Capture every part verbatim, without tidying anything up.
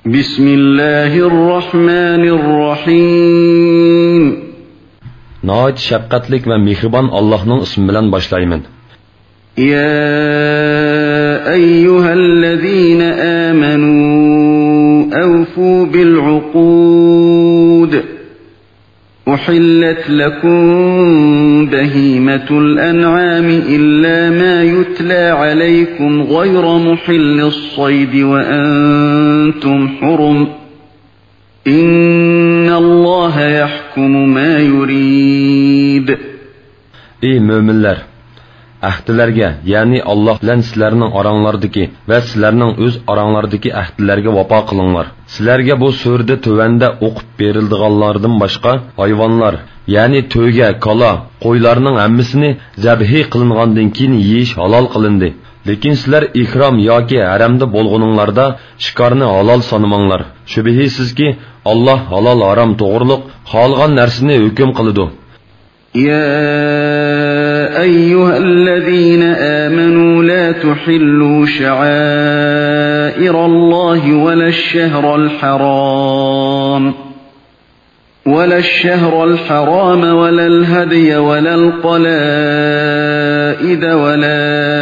Bismillahirrahmanirrahim. Nəhayət şəfqətlik və mehriban Allah'ın ismi bilan başlayman. Ya eyyuhellezine amanu awfu bil uqud. أحلت لكم بهيمة الأنعام إلا ما يتلى عليكم غير محل الصيد وأنتم حرم إن الله يحكم ما يريد. Ey müminler! Ahdilerge, yani Allah bilen sizlerinin aranlardaki ve sizlerinin öz aranlardaki ahdilerge vapa kılınlar. Sizlerge bu sürde tövende okup berildiğallardan başka hayvanlar, yani töge, kala, koylarının emmisini zebhi kılınğandın keyin yiyiş halal kılındı. Lekin sizler ihram yoki haramda bolğuninglarda shikarni halal sanamanglar. Şübihisiz ki Allah halal haram to'g'riliq xohlagan narsani hukm qiladi. يا أيها الذين آمنوا لا تحلوا شعائر الله ولا الشهر الحرام ولا الشهر الحرام ولا الهدي ولا القلائد ولا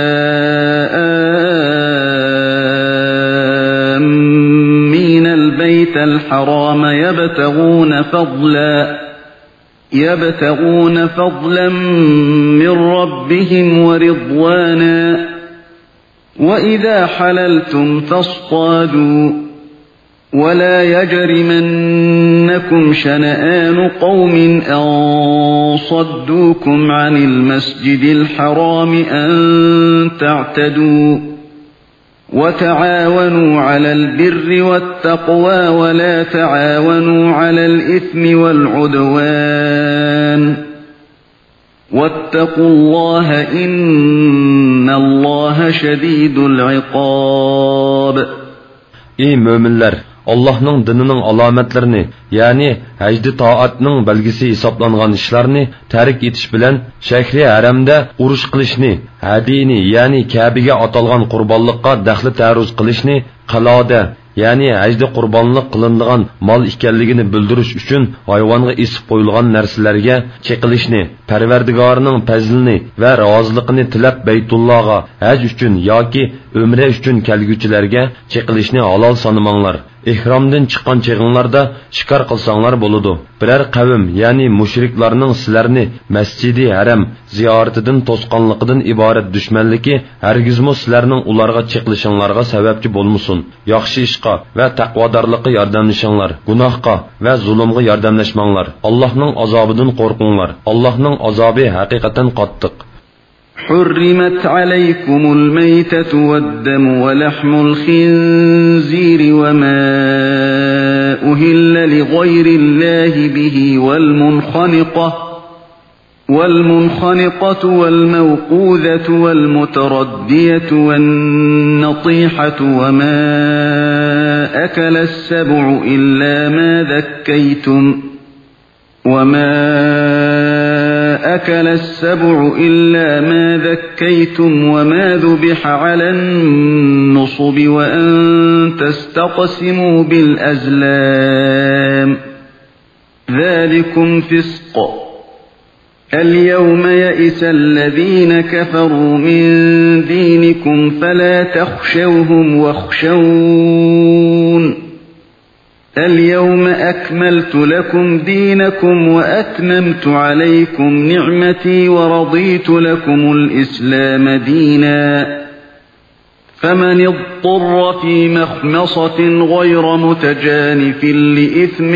آمين البيت الحرام يبتغون فضلا يبتغون فضلا من ربهم ورضوانا وإذا حللتم فاصطادوا ولا يجرمنكم شنآن قوم أن صدوكم عن المسجد الحرام أن تعتدوا وتعاونوا على البر والتقوى ولا تعاونوا على الإثم والعدوان واتقوا الله إن الله شديد العقاب. Ey müminler! Allah'ның dininin alametlerini, yani həcdi taatının belgisi hesaplanğan işlerini tərik etiş bilen şəhri haramda uruş qilishni, hadini, yani Kabe'ge atalgan qurbanlıqqa daxli taruz qilishni, qalada, yani həcdi qurbanlıq qılındığan mal ikenligini bildirish uchun hayvonga isib qo'yilgan narsalarga cheqilishni, Parvardigorning fazlini va roziligini tilab Baytullohga haj uchun yoki umra uchun kelguchilarga cheqilishni halol sanamanglar. İhramdan chiqqan cheg'inglarda shikar qilsanglar bo'ladi. Biror qavm, ya'ni mushriklarning sizlarni Masjidi Haram ziyoratidan to'sqanligidan iborat dushmanligi hargizmo sizlarning ularga cheqilishinglarga sababchi bo'lmasin. Yaxshi ishqa va taqvodorlikqa yordamlashinglar. Gunohqa va zulmga yordamlashmanglar. Allohning azobidan qo'rqinglar. Allohning azobi haqiqatan qattiq. حرمت عليكم الميتة والدم ولحم الخنزير وما أهل لغير الله به والمنخنقة والمنخنقة والموقوذة والمتردية والنطيحة وما أكل السبع إلا ما ذكيتم وما أكل السبع إلا ما ذكيتم وما ذبح على النصب وأن تستقسموا بالأزلام ذلكم فسق. اليوم يئس الذين كفروا من دينكم فلا تخشوهم واخشون اليوم أكملت لكم دينكم وأتممت عليكم نعمتي ورضيت لكم الإسلام دينا فمن اضطر في مخمصة غير متجانف لإثم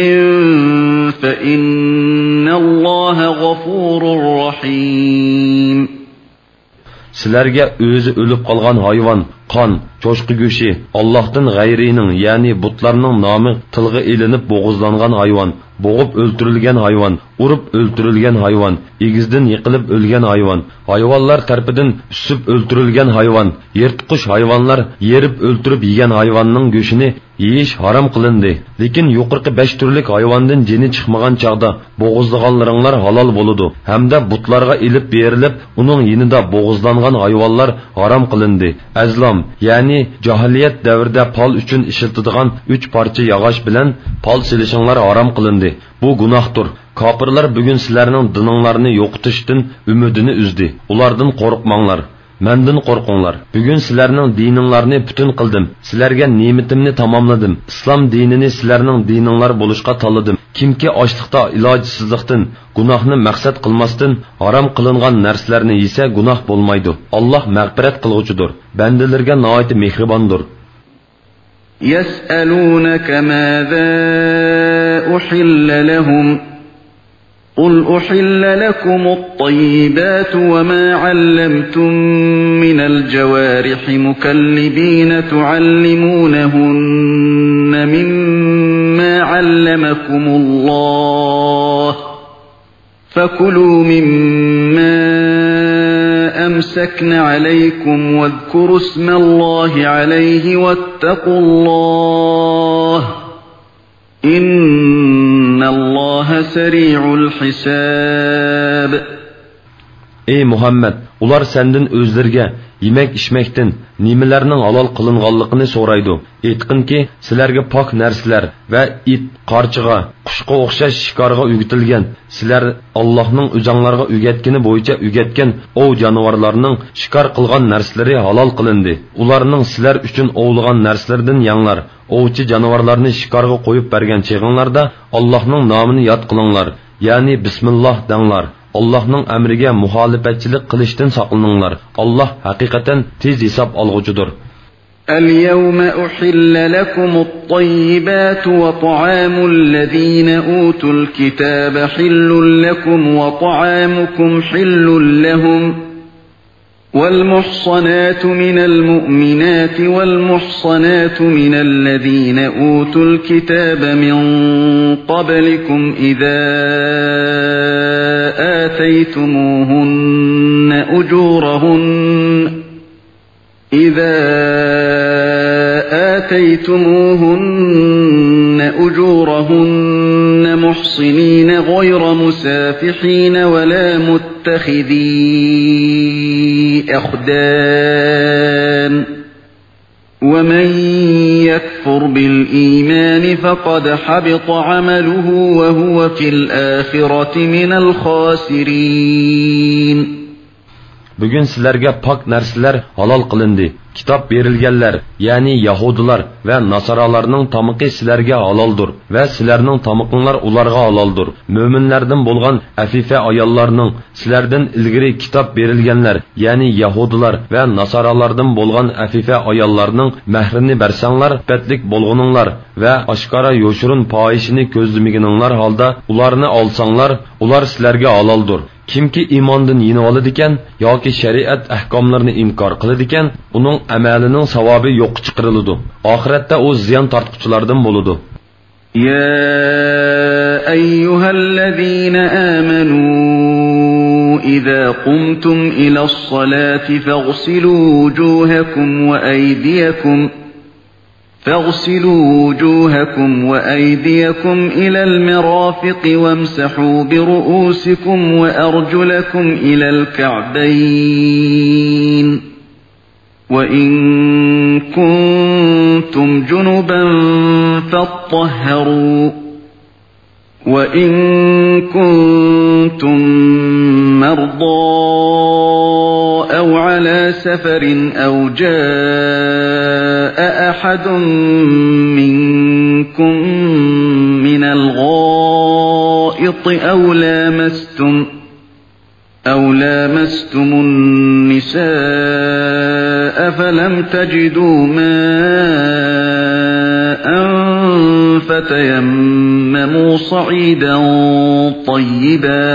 فإن الله غفور رحيم. Sizlerge özü ölüp kalgan hayvan, kan, çoşku göşi, Allah'tan gayrinin, yani butlarının namı tılgı ilinip boğuzlangan hayvan, boğup öldürülgen hayvan, urup öldürülgen hayvan, igizden yıkılıp ölgen hayvan, hayvanlar tarafından üsüp öldürülgen hayvan, yırtqış hayvanlar yerip öldürüp yiyen hayvanның göşünü yiyiş haram kılındı. Lekin yuqorqi beş türlük hayvandan jini çıkmagan çağda boğuzlaganlaringlar halal boludu. Hamda butlarga ilip berilip, uning yinida boğuzlangan hayvanlar haram kılındı. Azlam, yani yani cahiliyet devrida pal uchun ishiltidigan uch parcha yog'och bilan pal silishinglar harom qilindi. Bu gunohdir. Kafirlar bugun sizlarning dininglarni yo'qotishdan umidini uzdi. Ulardan qo'rqmanglar. Mendan qo'rqinglar. Bugun sizlarning dininglarni butun qildim. Sizlarga ne'matimni tamomladim. Islom dinini sizlarning dininglar bo'lishga tanladim. Kimki ochliqda ilojsizlikdan, gunohni maqsad qilmasdan harom qilingan narsalarni yesa gunoh bo'lmaydi. Alloh mag'firat qiluvchidir. Bandalarga nihoyat mehribondir. Yas'alunaka madha uhilla lahum قل أحل لكم الطيبات وما علمتم من الجوارح مكلبين تعلمونهن مما علمكم الله فكلوا مما أمسكن عليكم واذكروا اسم الله عليه واتقوا الله إن الله سريع الحساب. Ey Muhammed, ular senden özlerge yemek içmekten nimelerinin halal kılınganlıkını soraydı. Etkinki sizlerge pak nersler ve it, qarçıga, kuşqa oxşaş şikarga ügütilgen, sizler Allah'ның özаңlarga ügetkini boyunca ügetken o canavarlarının şikar kılgan nersleri halal kılındı. Ularının sizler üçün oğlugan nerslerden yanlar, ovçı canavarlarını şikarga koyup bergen çeğinlarda Allah'ның namını yad kılınlar, yani Bismillah denlar. Allah'ның emrige muhalifetçilik kılıştın saklanınlar. Allah hakikaten tez hesap alğucudur. اليوم أحل لكم الطيبات وطعام الذين أوتوا الكتاب حل لكم وطعامكم حل لهم والمحصنات من المؤمنات والمحصنات من الذين أوتوا الكتاب من قبلكم إذا آتيتموهن أجورهن إذا آتيتموهن أجورهن محصنين غير مسافحين ولا متخذي أخدان ومن يكفر بالإيمان فقد حبط عمله وهو في الآخرة من الخاسرين. Bugün sizlerge pak narsalar halal kılındı. Kitap verilgenler, yani Yahudiler ve Nasaralarının tamıqı sizlerge halaldır ve sizlerinin tamıqınlar ularga halaldır. Müminlerden bolgan afife ayallarının sizlerden ilgiri kitap verilgenler, yani Yahudiler ve Nasaralardan bolgan afife ayallarının mehrini bersanlar, petlik bolgununlar ve aşkara yoşurun payişini közlümiginunlar halda ularını alsanlar, ular sizlerge halaldır. Kimki imandan yeni oladigan yoki shariat ahkomlarini inkor qiladigan, uning amalining savobi yo'q chiqariladi. Oxiratda u ziyon tortquchilardan bo'ladi. Ya ayyuhallazina amanu idza qumtum ilas-salati faghsilu wujuhakum wa aydiyakum فاغسلوا وجوهكم وأيديكم إلى المرافق وامسحوا برؤوسكم وأرجلكم إلى الكعبين وإن كنتم جنبا فاطهروا وإن كنتم مرضى أو على سفر أو جاء أحد منكم من الغائط أو لامستم أو لامستم النساء فلم تجدوا ماء فتيمموا صعيدا طيبا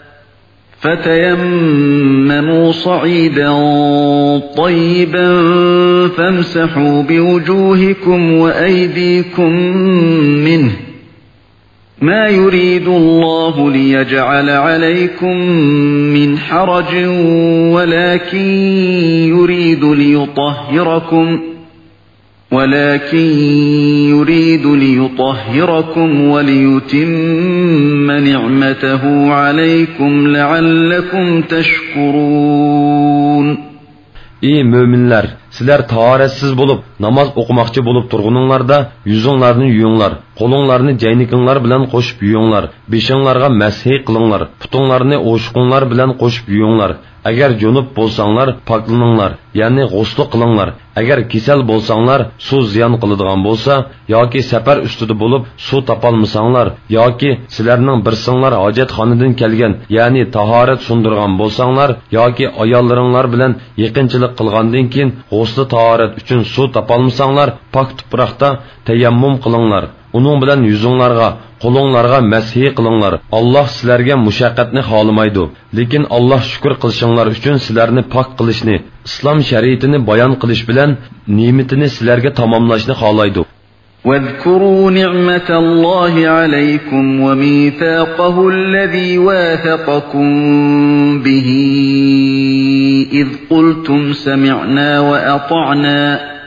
فتيمموا صعيدا طيبا فامسحوا بوجوهكم وأيديكم منه ما يريد الله ليجعل عليكم من حرج ولكن يريد ليطهركم ولكن يريد ليطهركم وليتم نعمته عليكم لعلكم تشكرون. Ey müminler, sizler taharetsiz bulup namaz okumakçı bulup turgununlarda yüzünlerini yuyunlar, kolunlarını caynikinlar bilen koşup yuyunlar, beşinlarga meshi kılınlar, putunlarını oşkunlar bilen koşup yuyunlar. Agar jonup bolsanglar, paklaninglar, ya'ni g'usl qilinglar. Agar kasal bolsanglar, suv ziyon qiladigan bolsa, yoki safar ustida bo'lib suv topolmasanglar, yoki sizlarning birsinglar hojatxonadan kelgan, ya'ni tahorat sundirgan bolsanglar, yoki ayollaringlar bilan yaqinchilik qilgandan keyin g'usl tahorat uchun suv topolmasanglar, pok tuproqda tayammum qilinglar. Uning bilan yuzinglarga, qo'linglarga mashi qilinglar. Alloh sizlarga mushaqqatni xohlamaydi, lekin Alloh shukr qilishinglar uchun sizlarni pok qilishni, islom shariatini bayon qilish bilan ne'matini sizlarga tamomlashni xohlaydi. واذكروا نعمة الله عليكم وميثاقه الذي واثقكم به إذ قلتم سمعنا وأطعنا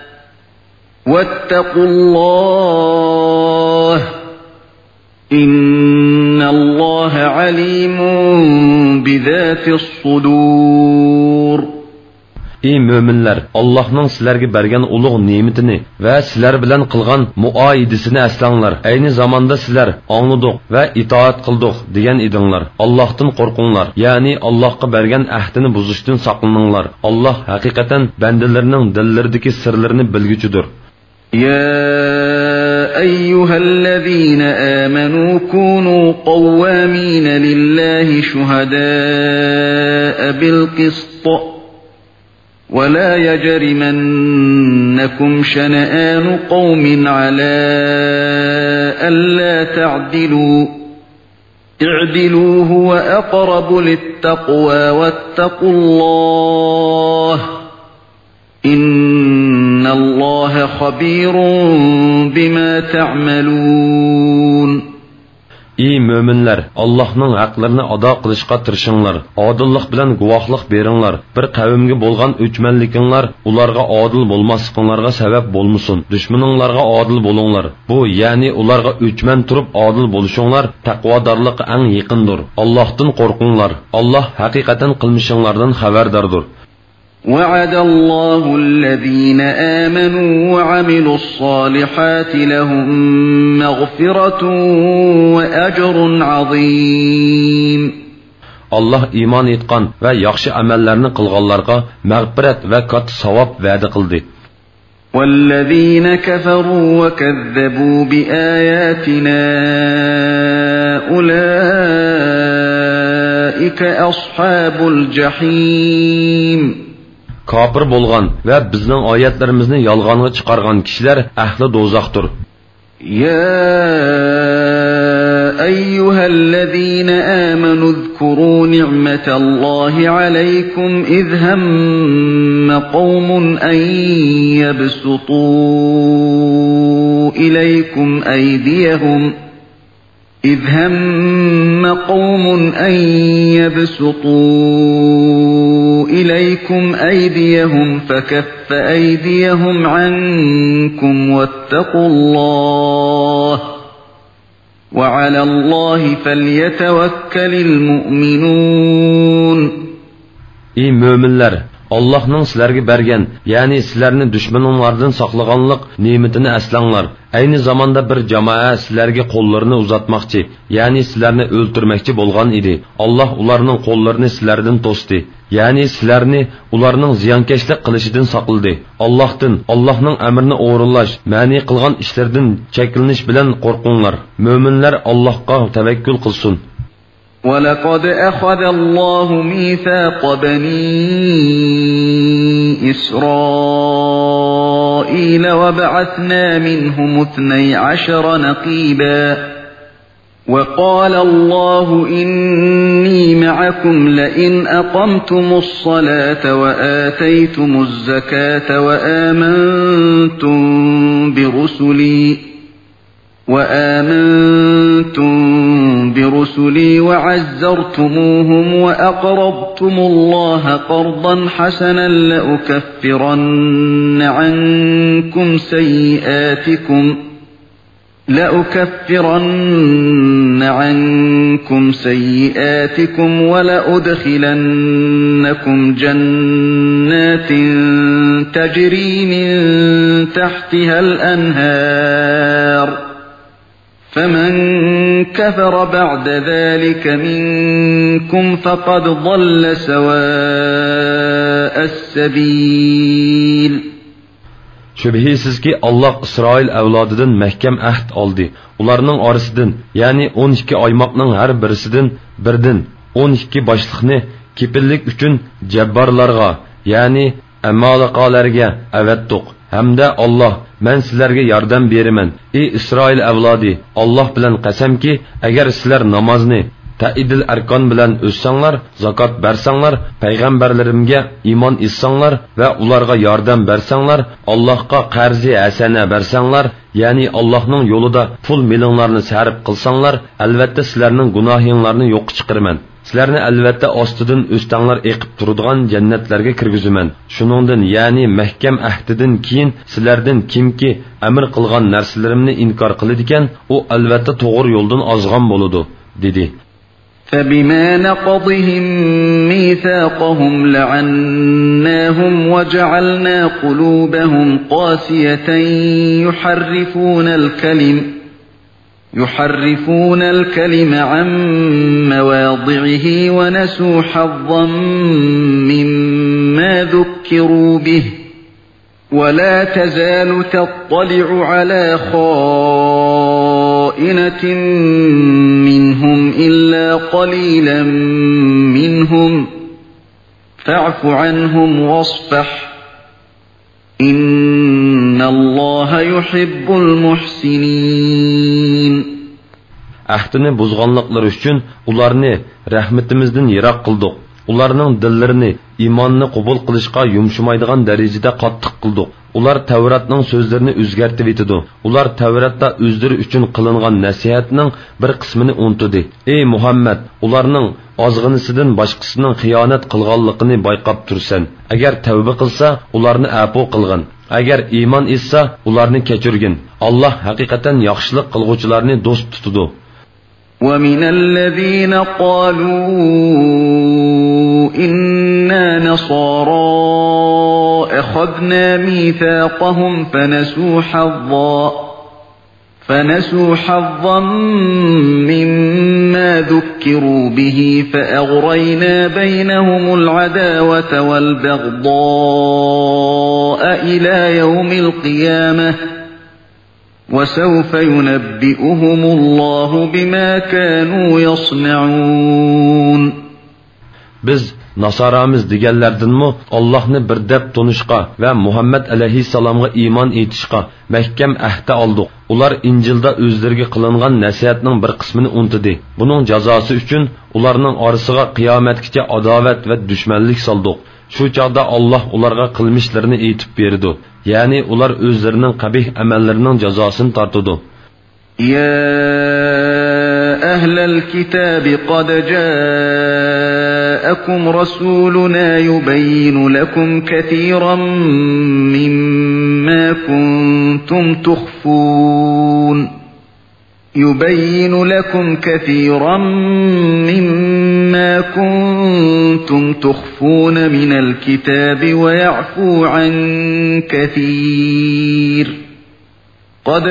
واتقوا الله إن الله عليم بذات الصدور. Ey müminler, Allah'ның sizlerge bergen uluğ nimetini ve sizler bilen kılgan muayidisini eslanglar. Aynı zamanda sizler anladık ve itaat kıldık diyen idinlar. Allah'tan korkunlar. Yani Allah'a bergen ahdini buzuştun saklanınlar. Allah hakikaten bendelerinin dillerdeki sırlarını bilgücüdür. يا أيها الذين آمنوا كونوا قوامين لله شهداء بالقسط ولا يجرمنكم شنآن قوم على ألا تعدلوا اعدلوا هو أقرب للتقوى واتقوا الله إن الله خبير بما تعملون. Ey müminler, Allah'ның haqlarını ada qilishqa tirishinglar. Adillik bilan guvohlik beringlar. Bir qavmga bo'lgan o'chmanlikinglar ularga adil bo'lmasliklaringlarga sabab bo'lmasin. Dushmaninglarga adil bo'linglar. Bu, ya'ni ularga o'chman turib adil bo'lishinglar taqvodorlikqa eng yaqindir. Allohdan qo'rqinglar. Alloh haqiqatan qilmishinglardan xabardordir. وعد الله الذين آمنوا وعملوا الصالحات لهم مغفرة وأجر عظيم. Allah iman etgan ve yaxşı amellerini kılganlarga mağfiret ve kat savab va'da qildi. والذين كفروا وكذبوا بآياتنا أولئك أصحاب الجحيم. Kafir bolgan ve bizning oyatlarimizni yolg'onga chiqargan kishilar ahli do'zaxdir. يا أيها الذين آمنوا اذكروا نعمة الله عليكم إذ هم قوم أن يبسطوا إليكم أيديهم إذ هم قوم أن يبسطوا إليكم أيديهم فكف أيديهم عنكم واتقوا الله وعلى الله فليتوكل المؤمنون. Ey müminler! Allah'ның sizlerge bergen, yani sizlerini düşmanlardan saklaganlık nimetini eslanglar. Aynı zamanda bir cemaat sizlerge kollarını uzatmakçı, yani sizlerini öldürmekçi bolgan idi. Allah ularının kollarını sizlerden tosti. Yani sizlerini ularının ziyankeşlik kılışıdan sakladı. Allah'tan, Allah'ның emrini oğurlaş, mani kılgan işlerden çekiliniş bilen korkunlar. Müminler Allah'a tevekkül kılsın. وَلَقَدْ أَخَذَ اللَّهُ مِيثَاقَ بَنِي إِسْرَائِيلَ وَبَعَثْنَا مِنْهُمُ اثْنَيْ عَشَرَ نَقِيبًا وَقَالَ اللَّهُ إِنِّي مَعَكُمْ لَئِنْ أَقَمْتُمُ الصَّلَاةَ وَآتَيْتُمُ الزَّكَاةَ وَآمَنْتُمْ بِرُسُلِي وآمنتم برسلي وعزرتموهم وأقرضتم الله قرضا حسنا لأكفرن عنكم سيئاتكم لأكفرن عنكم سيئاتكم ولأدخلنكم جنات تجري من تحتها الأنهار فمن كفر بعد ذلك منكم فقد ضل سواء السبيل. Şübhisizki Allah İsrail evladıdan mahkam ahd aldı. Ularning orasidan, ya'ni o'n ikki oymoqning har birisidan birdan o'n ikki boshliqni kepillik uchun jabbarlarga, ya'ni amalaqalarga avatdiq. Hamda Allah, men sizlarga yordam beraman. Ey İsrail evladi, Allah bilan qasamki, agar sizlar namozni Taidil arkan bilan o'ssanglar, zakot bersanglar, payg'ambarlarimga iymon etsanglar va ularga yordam bersanglar, Allohga qarzi hasana bersanglar, ya'ni Allohning yo'lida pul millionlarni sarf qilsanglar, albatta sizlarning gunohinglarni yo'q chiqaraman. Sizlarni albatta ostidan o'stanglar eqib turadigan jannatlarga kirgizaman. Shuningdan, ya'ni mahkam ahdidan keyin sizlardan kimki amr qilgan narsalarimni inkor qiladi ekan, u albatta to'g'ri yo'ldan ozg'on bo'ladi, dedi. فبما نقضهم ميثاقهم لعناهم وجعلنا قلوبهم قاسية يحرفون الكلم يحرفون الكلم عن مواضعه ونسوا حظا مما ذكروا به ولا تزال تطلع على خائنة منهم إلا قليلا منهم فاعف عنهم واصفح إن الله يحب المحسنين. Ahdini buzganlıkları üçün ularni rahmetimizden yirak kıldık. Ularning dillarini iymonni qabul qilishga yumshamaydigan darajada qattiq qildik. Ular Tavratning so'zlarini o'zgartib etdi. Ular Tavratda o'zlari uchun qilingan nasihatning bir qismini unutdi. Ey Muhammad, ularning ozg'inisidan boshqasining xiyonat qilganligini bayqab tursan. Agar tavba qilsa, ularni afo qilgin. Agar iymon etsa, ularni kechirgin. Alloh haqiqatan yaxshilik qilguvchilarni do'st tutadi. ومن الذين قالوا إنا نصارى أخذنا ميثاقهم فنسوا حظا فنسوا حظا مما ذكروا به فأغرينا بينهم العداوة والبغضاء إلى يوم القيامة وسوف ينبئهم الله بما كانوا يصنعون. Biz Nasaramiz deganlardanmi Allohni bir deb tunishqa va Muhammad alayhissalomga iymon etishqa mahkam ahda oldik. Ular Injilda o'zlariga qilingan nasihatning bir qismini unutdi. Buning jazosi uchun ularning orasiga qiyomatgacha adovat va dushmanlik soldik. Shu chaqda Alloh ularga qilmishlarini aytib berdi. Ya'ni ular o'zlarining qabih amallarining jazosini tortadi. Ya ahlal kitab qad ja'akum rasuluna yubayyinu lakum katiran mimma kuntum tukhfun يبين لكم كثيرا مما كنتم تخفون من الكتاب ويعفو عن كثير قد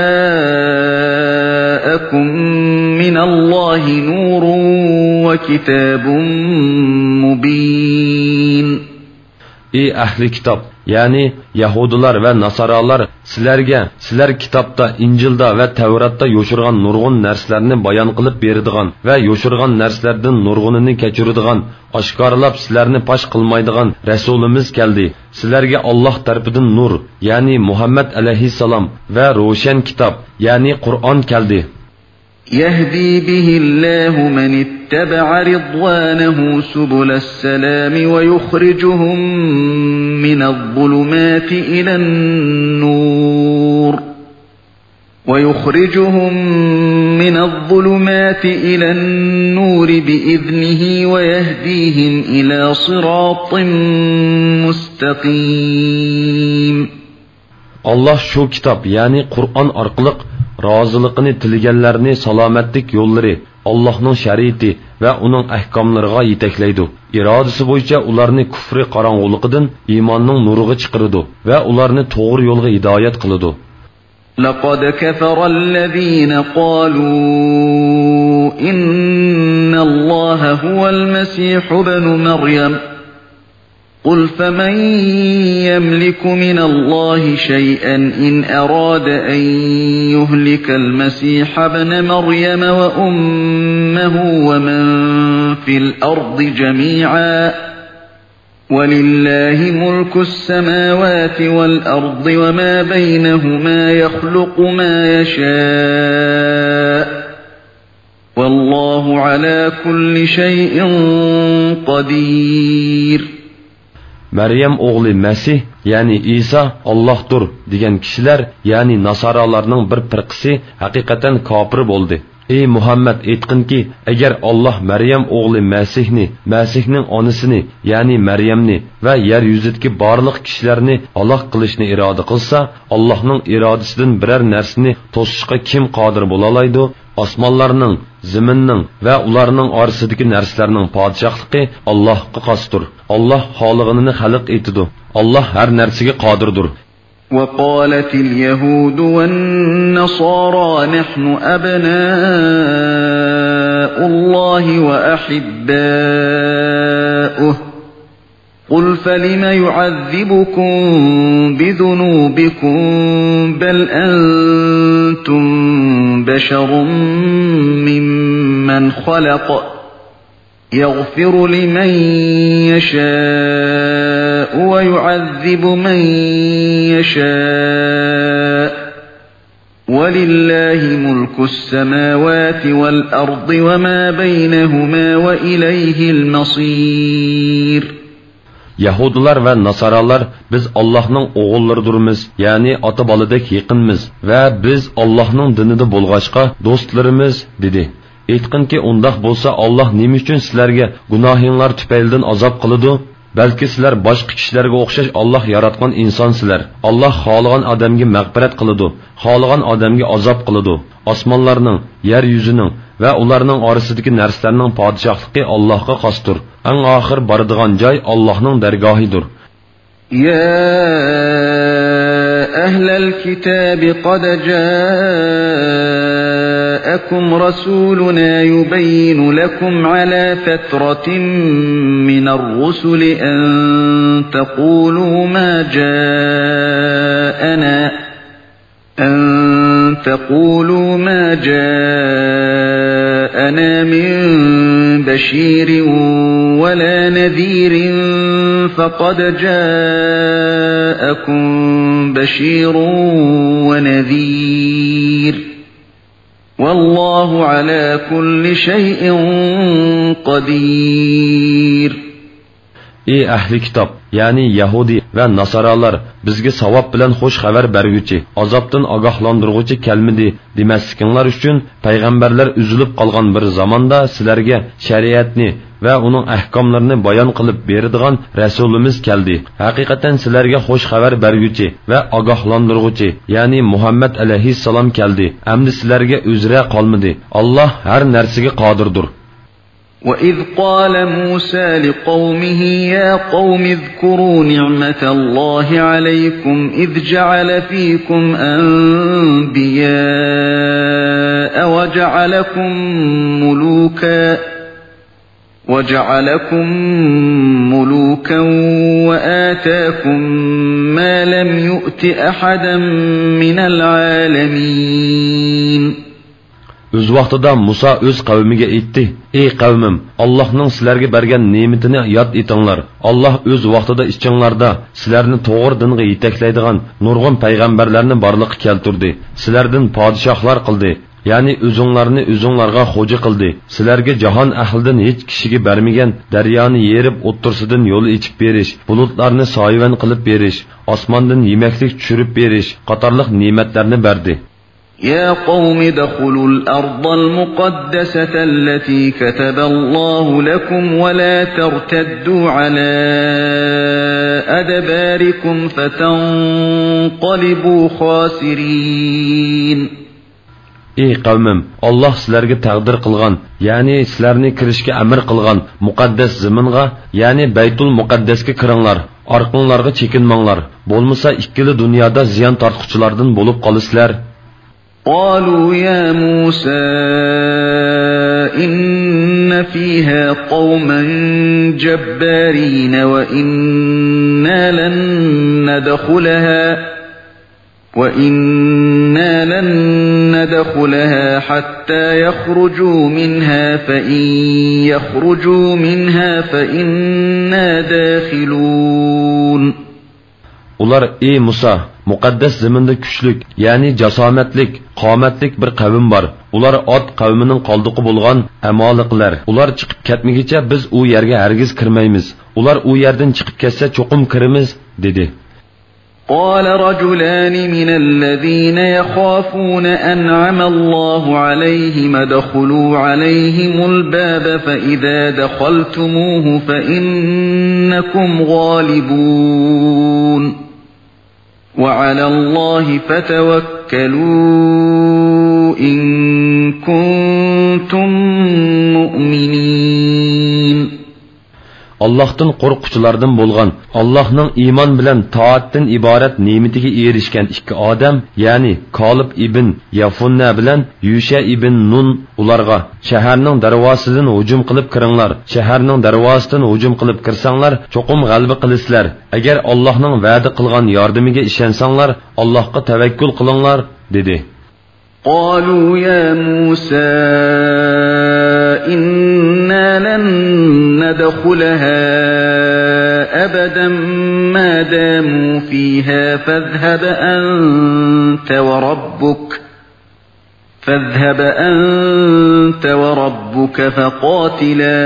جاءكم من الله نور وكتاب مبين. Ey ahli kitap, yani Yahudilar ve Nasaralar sizlerge, sizler kitapta, İncil'da ve Tevrat'ta yoşurgan nurgun nerslerini bayan kılıp berdigan ve yoşurgan nerslerden nurgununu keçirdigan, aşkarlap sizlerini paş kılmaydigan Resulümüz geldi. Sizlerge Allah tarafından nur, yani Muhammed aleyhisselam ve roşen kitap, yani Kur'an geldi. يهدي به الله من اتبع رضوانه سبل السلام ويخرجهم من الظلمات إلى النور ويخرجهم من الظلمات إلى النور بإذنه ويهديهم إلى صراط مستقيم. Allah şu kitap, yani Kur'an arkalık roziligini tilaganlarni salomatlik yo'llari, Allohning shariati va uning ahkomlariga yetaklaydi. Irodasi bo'yicha ularni kufri qorong'uligidan iymonning nuriga chiqaradi va ularni to'g'ri yo'lga hidoyat qiladi. لقد كفر الذين قالوا إن الله هو المسيح ابن مريم قل فمن يملك من الله شيئا إن أراد أن يهلك المسيح ابن مريم وأمه ومن في الأرض جميعا ولله ملك السماوات والأرض وما بينهما يخلق ما يشاء والله على كل شيء قدير. Maryam oğlu Mesih yani İsa Allah'tur degan kishilar yani nasoralarning bir firqasi haqiqatan kofir bo'ldi. Ey Muhammad aytqinki, agar Alloh Maryam o'g'li Masihni, Masihning onasini, ya'ni Maryamni va yer yuzidagi barliq kishilarni halok qilishni iroda qilsa, Allohning irodasidan biror narsani to'sishga kim qodir bo'la oladi? Osmonlarning, zaminning va ularning orasidagi narsalarning podshohligi Allohga xosdir. Alloh xolig'ini xalq etadi. Alloh har narsaga qodirdir. وقالت اليهود والنصارى نحن أبناء الله وأحباؤه قل فلم يعذبكم بذنوبكم بل أنتم بشر ممن خلق يغفر لمن يشاء ويعذب من يشاء ولله ملك السماوات والأرض وما بينهما وإليه المصير. Yahudilar ve Nasaralar biz Allah'ның oğullarıdırmız, yani ata balıdek yakınmız ve biz Allah'ның dinide bolğaşqa dostlarımız dedi. Aytqinki undaq bolsa Allah nima uchun sizlarga gunohinglar tufaylidan azob qiladi? Balki sizlar boshqa kishilarga o'xshash Allah yaratgan insonsizlar. Allah xohlagan odamga mag'firat qiladi, xohlagan odamga azob qiladi. Osmonlarning, yer yuzining va ularning orasidagi narsalarning podshohligi Allohga xosdir. Eng oxir boradigan joy Allohning dargohidir. Ya ahlal kitob qad جاءكم رسولنا يبين لكم على فترة من الرسل أن تقولوا ما جاءنا أن تقولوا ما جاءنا من بشير ولا نذير فقد جاءكم بشير ونذير والله على كل شيء قدير. Ey ahli kitob, ya'ni Yahudi va Nasaralar bizga savob bilan xush xabar berguchi, azobdan ogohlantiruvchi kelmidi demaslikinglar uchun payg'ambarlar uzilib qolgan bir zamonda sizlarga shariatni va uning ahkomlarini bayon qilib beradigan rasulimiz keldi. Haqiqatan sizlarga xush xabar berguchi va ogohlantiruvchi, ya'ni Muhammad alayhissalom keldi. Endi sizlarga uzra qolmadi. Alloh har narsaga qodirdir. وَإِذْ قَالَ مُوسَى لِقَوْمِهِ يَا قَوْمِ اذْكُرُوا نِعْمَةَ اللَّهِ عَلَيْكُمْ إِذْ جَعَلَ فِيكُمْ أَنْبِيَاءَ وَجَعَلَكُمْ مُلُوكًا وَجَعَلَكُمْ مُلُوكًا وَآتَاكُمْ مَا لَمْ يُؤْتِ أَحَدًا مِنَ الْعَالَمِينَ. Öz vaqtida Musa öz qavmiga aytdi: "Ey qavmim, Allohning sizlarga bergan ne'matini yod etinglar. Alloh öz vaqtida ichinglarda sizlarni to'g'ri dinga yetaklaydigan nurg'un payg'ambarlarni borliqqa keltirdi. Sizlardan podshohlar qildi. Ya'ni o'zinglarni o'zinglarga xo'ja qildi. Sizlarga jahon ahlidan hech kishiga bermagan daryoni yerib o'ttirsidan yo'l ichib berish, bulutlarni soyvan qilib berish, osmondan yemaklik tushirib berish qatorliq ne'matlarni berdi." يا قوم ادخلوا الأرض المقدسة التي كتب الله لكم ولا ترتدوا على أدباركم فتنقلبوا خاسرين. ey qavmim, Alloh sizlarga taqdir qilgan, ya'ni sizlarni kirishga amr qilgan muqaddas zaminga, ya'ni Baytul Muqaddasga kiringlar. Orqanglarga chekinmanglar. Bo'lmasa ikkili dunyoda ziyon tortquchilardan bo'lib qolasizlar. قالوا يا موسى إن فيها قوما جبارين وإنا لن ندخلها وإنا لن ندخلها حتى يخرجوا منها فإن يخرجوا منها فإنا داخلون. Ular ey Musa, muqaddas zaminda kuchlik, ya'ni jasomatlik, qomatlik bir qavm bor. Ular ot qavmining qoldiqi bo'lgan amoliqlar. Ular chiqib ketmagicha biz u yerga hargiz kirmaymiz. Ular u yerdan chiqib ketsa cho'qim kiramiz, dedi. قال رجلان من الذين يخافون أنعم الله عليهم ادخلوا عليهم الباب فإذا دخلتموه فإنكم غالبون وعلى الله فتوكلوا إن كنتم مؤمنين. Allah'tan qorquchilardan bo'lgan, Allah'ning iymon bilan taatdan iborat ne'matiga erishgan ikki odam, ya'ni Kolib ibn Yafunna bilan Yusha ibn Nun ularga shaharning darvozasidan hujum qilib kiringlar. Shaharning darvozasidan hujum qilib kirsanglar, cho'qim g'alaba qilasizlar. Agar Allohning va'da qilgan yordamiga ishonsanglar, Allohga tavakkul qilinglar, dedi. قالوا يا موسى إنا لن ندخلها أبدا ما داموا فيها فاذهب أنت وربك فاذهب أنت وربك فقاتلا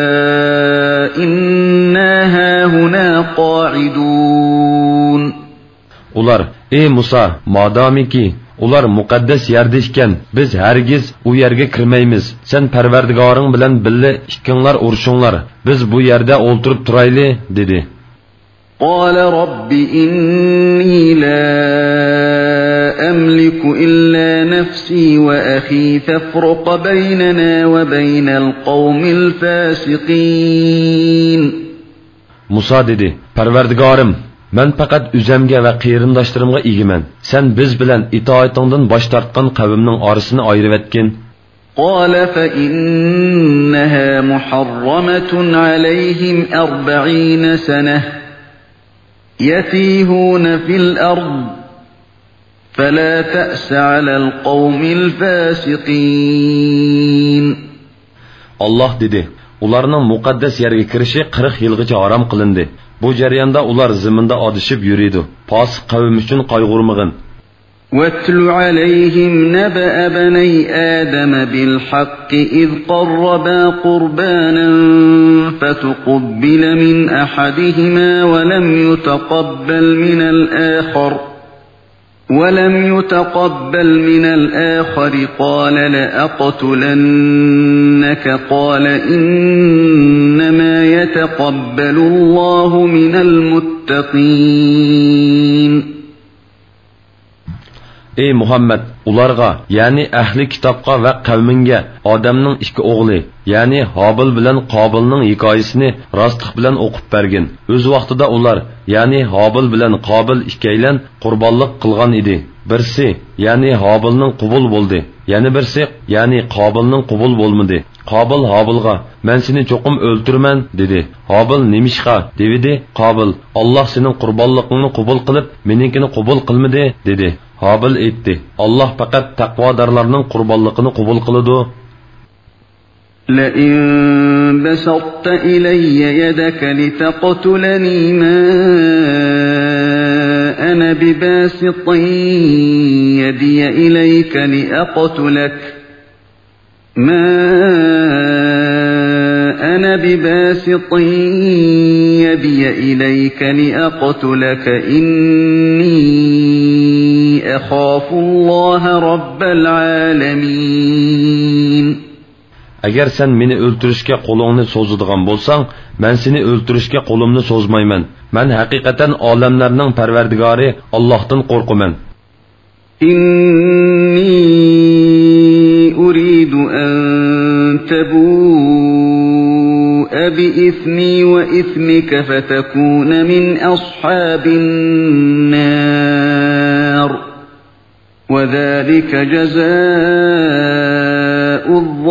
إنا هاهنا قاعدون. Ular, ey Musa, madamiki ular muqaddas yerda ekan, biz hargiz u yerga kirmaymiz. Sen Parvardigoring bilan billa ikkinglar urushinglar. Biz bu yerda o'ltirib turayli, dedi. قال رب إني لا أملك إلا نفسي وأخي فافرق بيننا وبين القوم الفاسقين. Musa dedi, Parvardigorim, men faqat o'zimga va qarindoshlarimga egiman. Sen biz bilan itoatingdan bosh tortgan qavmning orasini ayirib etgin. قال فإنها محرمة عليهم أربعين سنة يتيهون في الأرض فلا تأس على القوم الفاسقين. Allah dedi, ularning muqaddas yerga kirishi qirq yilgacha harom qilindi. Bu jarayonda ular zaminda odishib yuridi. Fosiq qavm uchun qayg'urmag'in. وَاتْلُ عَلَيْهِمْ نَبَأَ بَنِي آدَمَ بِالْحَقِّ إِذْ قَرَّبَا قُرْبَانًا فَتُقُبِّلَ مِنْ أَحَدِهِمَا وَلَمْ يُتَقَبَّلْ مِنَ الْآخَرِ وَلَمْ يُتَقَبَّلْ مِنَ الْآخَرِ قَالَ لَأَقْتُلَنَّكَ قَالَ إِنَّمَا يَتَقَبَّلُ اللَّهُ مِنَ الْمُتَّقِينَ. Ey Muhammed, ularga, yani ahli kitobga va qavminga odamning ikki o'g'li, yani Hobil bilan Qobilning hikoyasini rostlik bilan o'qib bergin. O'z vaqtida ular, yani Hobil bilan Qobil ikkaylan qurbonlik qilgan edi. Birsi, yani Hobilning qubul bo'ldi. Yana birsi, yani Qobilning qubul bo'lmadi. Qobil Hobilga, "Men seni cho'qim o'ltirman" dedi. Hobil "Nimishqa?" dedi. Qobil, "Alloh sening qurbonligingni qubul qilib, meninkini qubul qilmadi" dedi. Hobil aytdi, "Alloh faqat taqvodorlarning qurbonligini qubul qiladi." لئن بسطت إلي يدك لتقتلني ما أنا بباسط يدي إليك لأقتلك ما أنا بباسط يدي إليك لأقتلك إني أخاف الله رب العالمين. Agar sen meni o'ltirishga qo'lingni so'zadigan bo'lsang, men seni o'ltirishga qo'limni so'zmayman. Men haqiqatan olamlarning Parvardigori Allohdan qo'rqaman. Inni تبوء بإثمي وإثمك فتكون من أصحاب النار وذلك جزاء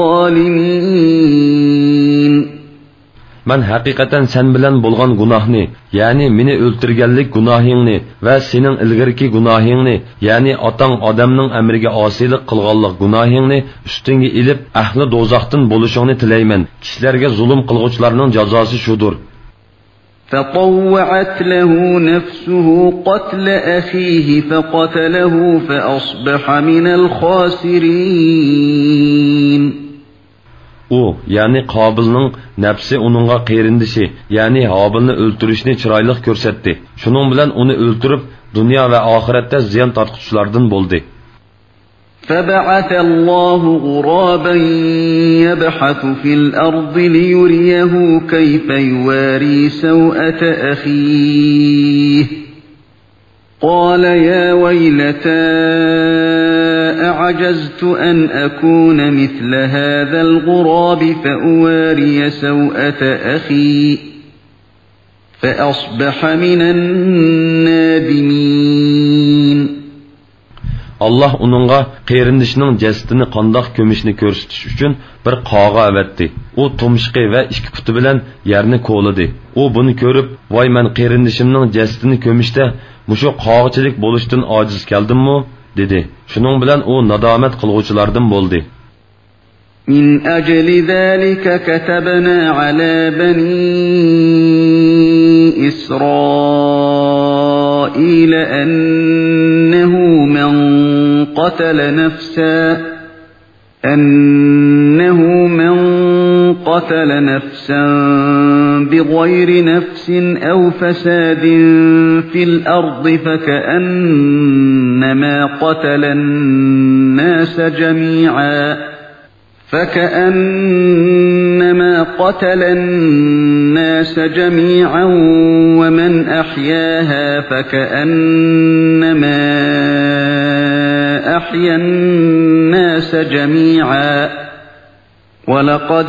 الظالمين. من haqiqatan sen bilan bo'lgan gunohni, ya'ni meni o'ltirganlik gunohingni va sening ilgirki gunohingni, ya'ni otang odamning amriga osiylik qilganlik gunohingni ustingga ilib ahli do'zaxdan bo'lishingni tilayman. Kishilarga zulm qilguvchilarning jazosi shudur. فطوعت له نفسه قتل أخيه فقتله فأصبح من الخاسرين. O, yani Qabilning nafsi uningga qeyrindishi, yani Habilni o'ltirishni chiroyli ko'rsatdi. Shuning bilan uni o'ltirib, dunyo va oxiratda ziyon tortquchilardan bo'ldi. فبعث الله غرابا يبحث في الأرض ليريه كيف يواري سوءة أخيه قال يا ويلتى أعجزت أن أكون مثل هذا الغراب فأواري سوءة أخي فأصبح من النادمين. Allah onunğa qeyrindishning jasadini qandoq ko'mishni ko'rsatish uchun bir qog'a avatdi. U tumshqi va ikki puti bilan yerni ko'ladi. U buni ko'rib, "Voy, men qeyrindishimning jasadini ko'mishda mushu qog'chilik bo'lishdan ojiz keldimmi?" dedi. Shuning bilan u nadomat qilguvchilardan bo'ldi. من أجل ذلك كتبنا على بني إسرائيل أنه من قتل نفسا أنه من قتل نفسا بغير نفس أو فساد في الأرض فكأنما قتل الناس جميعا فكأنما قتل الناس جميعا ومن أحياها فكأنما أحيا الناس جميعا ولقد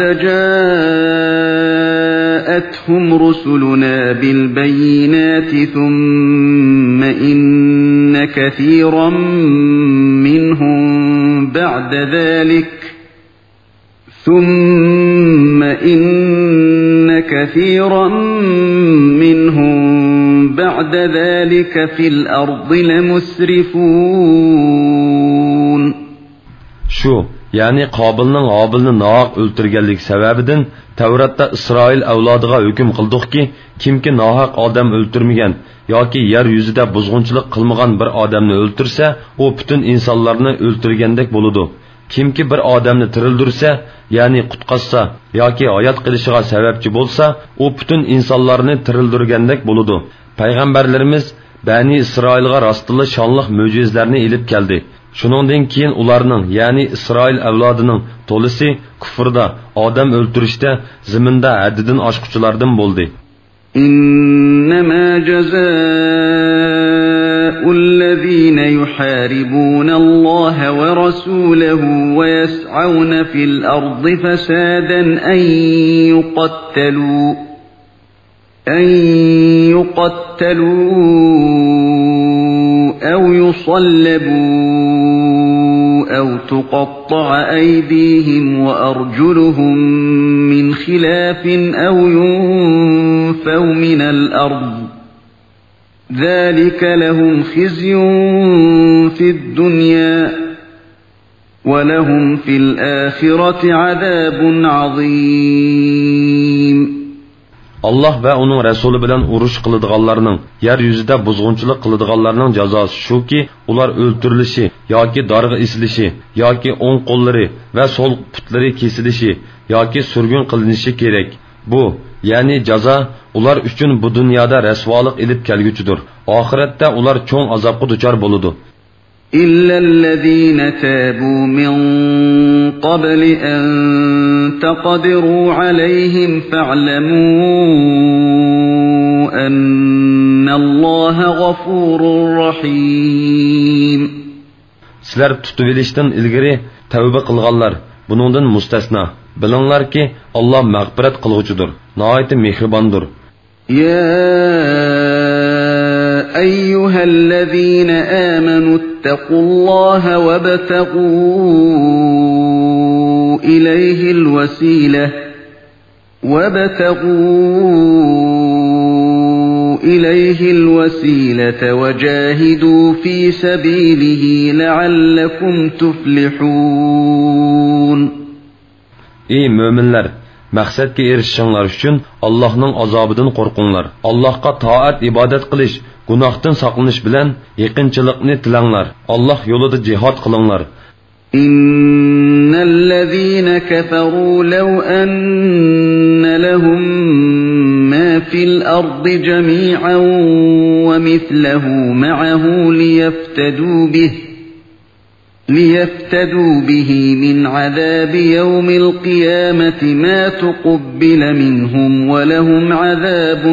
جاءتهم رسلنا بالبينات ثم إن كثيرا منهم بعد ذلك ثم إن كثيرا منهم بعد ذلك في الأرض لمسرفون. Şu, yani Qabilning Habilni nohaq o'ltirganlik sababidan Tavratda Isroil avlodiga hukm qildikki, kimki nohaq odam o'ltirmagan yoki yer yuzida buzg'unchilik qilmagan bir odamni o'ltirsa, u butun insonlarni o'ltirgandek bo'ladi. Kimki bir odamni tirildirsa, ya'ni qutqazsa yoki hayot qilishiga sababchi bo'lsa, u butun insonlarni tirildirgandek bo'ladi. Payg'ambarlarimiz Bani Isroilga rostli shonliq mo'jizlarni ilib keldi. Shuningdan keyin ularning, ya'ni Isroil avlodining to'lisi kufrda, odam o'ltirishda, zaminda haddidan oshquchilardan bo'ldi. إنما جزاء الذين يحاربون الله ورسوله ويسعون في الأرض فسادا أن يقتلوا أن يقتلوا أو يصلبوا أو تقطع أيديهم وأرجلهم من خلاف أو ينفوا من الأرض ذلك لهم خزي في الدنيا ولهم في الآخرة عذاب عظيم. Allah ve onun Resulü bilen uruş kılıdığanlarının, yeryüzüde buzğunçılık kılıdığanlarının cezası şu ki, ular öldürülüşü, ya ki dargı isilişi, ya ki on kolları ve sol putları kesilişi, ya ki sürgün kılınışı gerek. Bu, yani ceza, ular üçün bu dünyada resvalık ilip kelgüçüdür. Ahirette ular çoğun azapı duçar boludu. إلا الذين تابوا من قبل أن تقدروا عليهم فاعلموا أن الله غفور رحيم. Sizler tutuvilişten ilgiri tövbe kılganlar, bunundan müstesna. Bilinglarki, Allah mağfiret qilg'uchidir, nihoyat mehribondir. يا أيها الذين آمنوا اتقوا الله وابتغوا إليه الوسيلة وابتغوا إليه الوسيلة وجاهدوا في سبيله لعلكم تفلحون. Ey müminler! Maqsadga erishishinglar uchun Allohning azobidan qo'rqinglar. Allohga toat ibodat qilish, gunohdan saqlanish bilan yaqinchilikni tilanglar. Alloh yo'lida jihad qilinglar. Innallazina kafaru law anna lahum ma fil ardi jami'an wa mithluhu ma'ahu liyaftadu bihi ليفتدوا به من عذاب يوم القيامة ما تقبل منهم ولهم عذاب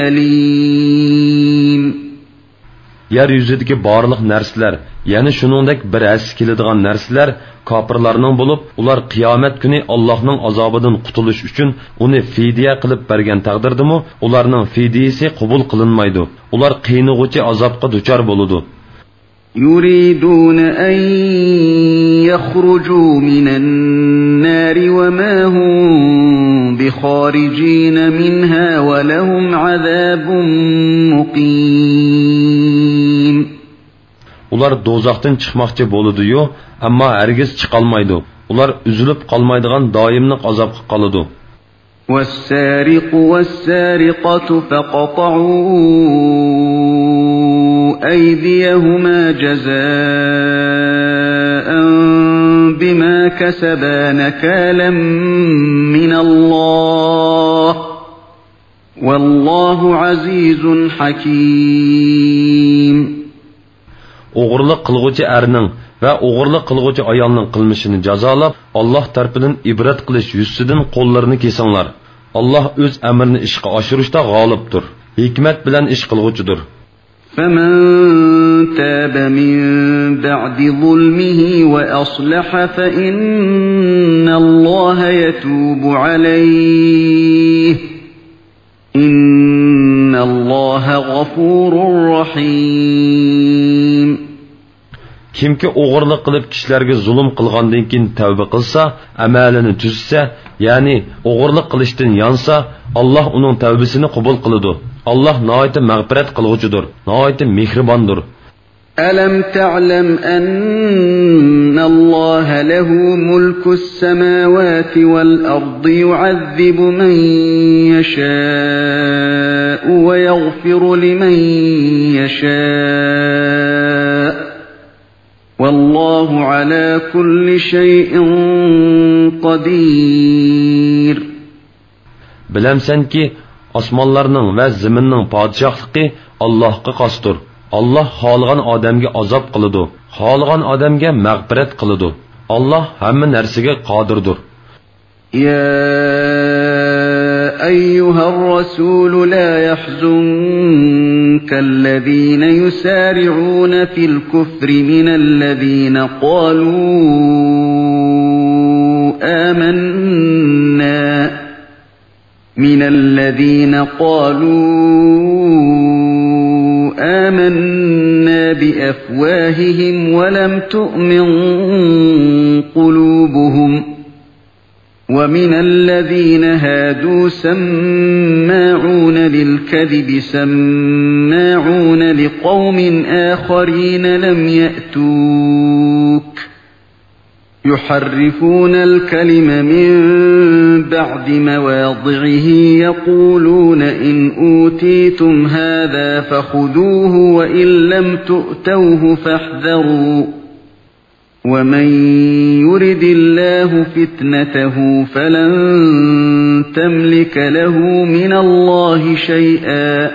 أليم. Yeryüzüdeki barlıq nərslər, yəni şunundək bir əs kiladigan nərslər kafirlarning bo'lib, ular qiyomat kuni Allohning azobidan qutulish uchun uni fidiya qilib bergan taqdirdimi, ularning fidiyasi qabul qilinmaydi. Ular qiynig'uchi azobga duchor bo'ladi. يريدون أن يخرجوا من النار وما هم بخارجين منها ولهم عذاب مقيم. Ular dozaqdan chiqmoqchi bo'ladi-yu, ammo hargiz chiqolmaydi. Ular üzülüp qalmaydigan doimlik azobga qoladi. والسارق والسارقة فقطعوا أيديهما جزاء بما كسبا نكالا من الله والله عزيز حكيم. O'g'irlik qilg'uvchi erning va o'g'irlik qilg'uvchi ayolning qilmishini jazolab, Alloh tarafidan ibrat qilish yuzidan qo'llarini kesinglar. Alloh o'z amrini ishga oshirishda g'olibdir, hikmat bilan ish qilg'uchidir. فمن تاب من بعد ظلمه وأصلح فإن الله يتوب عليه إن الله غفور رحيم. Kimki o'g'irlik qilib kishilarga zulm qilgandan keyin tavba qilsa, amalini tuzsa, ya'ni o'g'irlik qilishdan yonsa, Alloh uning tavbasini qabul qiladi. Allah nihoyat mag'firat qilg'uchidir, nihoyat mehribondir. ألم تعلم أن الله له ملك السماوات والأرض يعذب من يشاء ويغفر لمن يشاء والله على كل شيء قدير. Bilemsen ki osmonlarning va zaminning podshohligi Allohga xosdir. Allah xohlagan odamga azob qiladi, xohlagan odamga mag'firat qiladi. Allah hamma narsaga qodirdir. يا أيها الرسول لا يحزنك الذين يسارعون في الكفر من الذين قالوا آمنا من الذين قالوا آمنا بأفواههم ولم تؤمن قلوبهم ومن الذين هادوا سماعون للكذب سماعون لقوم آخرين لم يأتوك يحرفون الكلم من بعد مواضعه يقولون إن أوتيتم هذا فخذوه وإن لم تؤتوه فاحذروا ومن يرد الله فتنته فلن تملك له من الله شيئا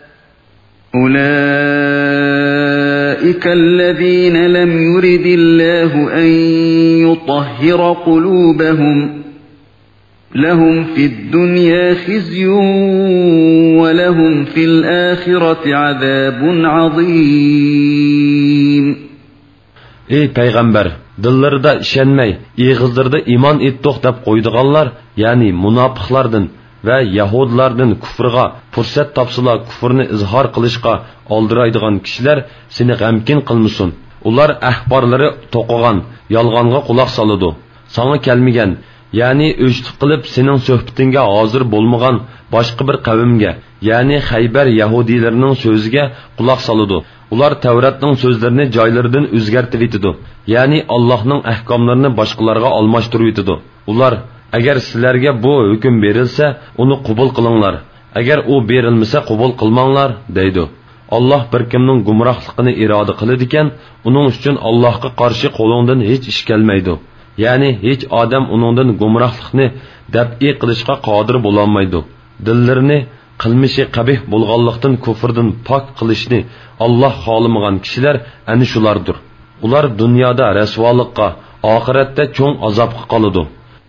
أولئك الذين لم يرد الله أن يطهر قلوبهم لهم في الدنيا خزي ولهم في الآخرة عذاب عظيم. Ey Peygamber, dillarida ishonmay ig'izlarida iymon etdiq deb qo'ydiganlar ya'ni munofiqlardan va yahudlardan kufrga fursat topsalar kufrni izhor qilishga oldiraydigan kishilar seni g'amkin qilmasin. Ular ahborlari to'qigan yolg'onga quloq soladi. Sana kelmagan ya'ni o'chlik qilib sening suhbatingga hozir bo'lmagan boshqa bir qavmga ya'ni Xaybar yahudiylarining so'ziga quloq soladi. Ular Tavratning so'zlarini joylaridan o'zgartirib etadi. Ya'ni Allohning ahkomlarini boshqalarga almashtirib etadi. Ular agar sizlarga bu hukm berilsa, uni qabul qilinglar. Agar u berilmasa, qabul qilmanglar, deydi. Allah bir kimning gumrohligini iroda qiladi ekan, uning uchun Allohga qarshi qo'lingdan hech ish kelmaydi. Ya'ni hech odam uningdan gumrohlikni dab'i qilishga qodir bo'la olmaydi. Dillarini qilmishi qabih bo'lganlikdan kufrdan pok qilishni Allah xohlamagan kishilar ana shulardir. Ular dunyoda rasvolikqa, oxiratda cho'ng azobga qoladi.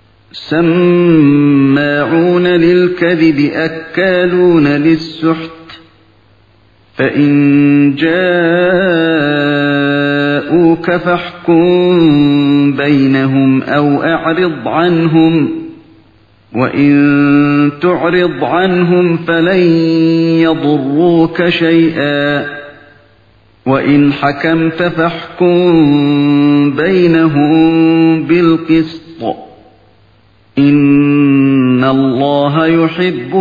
سماعون للكذب أكالون للسحت فإن جاءوك فاحكم بينهم أو أعرض عنهم وإن تعرض عنهم فلن يضروك شيئا وإن حكمت فاحكم بينهم بالقسط إن الله يحب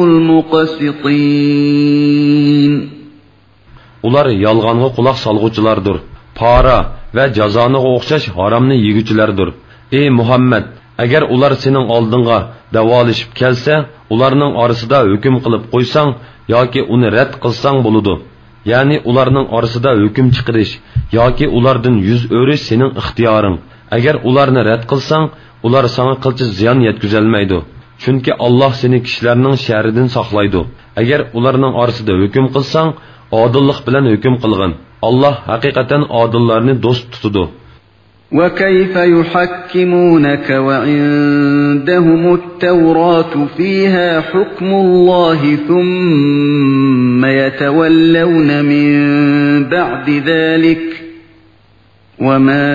المقسطين. Ular yolg'onga quloq solg'uvchilardir. Para va jazoni o'xshash haromni yeguvchilardir. Ey Muhammad, agar ular sening oldinga davolishib kelsa, ularning orasida hukm qilib qo'ysang yoki uni rad qilsang bo'ladi. Ya'ni ularning orasida hukm chiqarish yoki ulardan yuz o'rish sening ixtiyoring. Agar ularni rad qilsang, ular sana qilchi ziyon yetkazolmaydi. Chunki Alloh seni kishilarning sharidan saqlaydi. Agar ularning orasida hukm qilsang, odillik bilan hukm qilgin. Alloh haqiqatan odillarni do'st tutadi. وكيف يحكمونك وعندهم التوراة فيها حكم الله ثم يتولون من بعد ذلك وما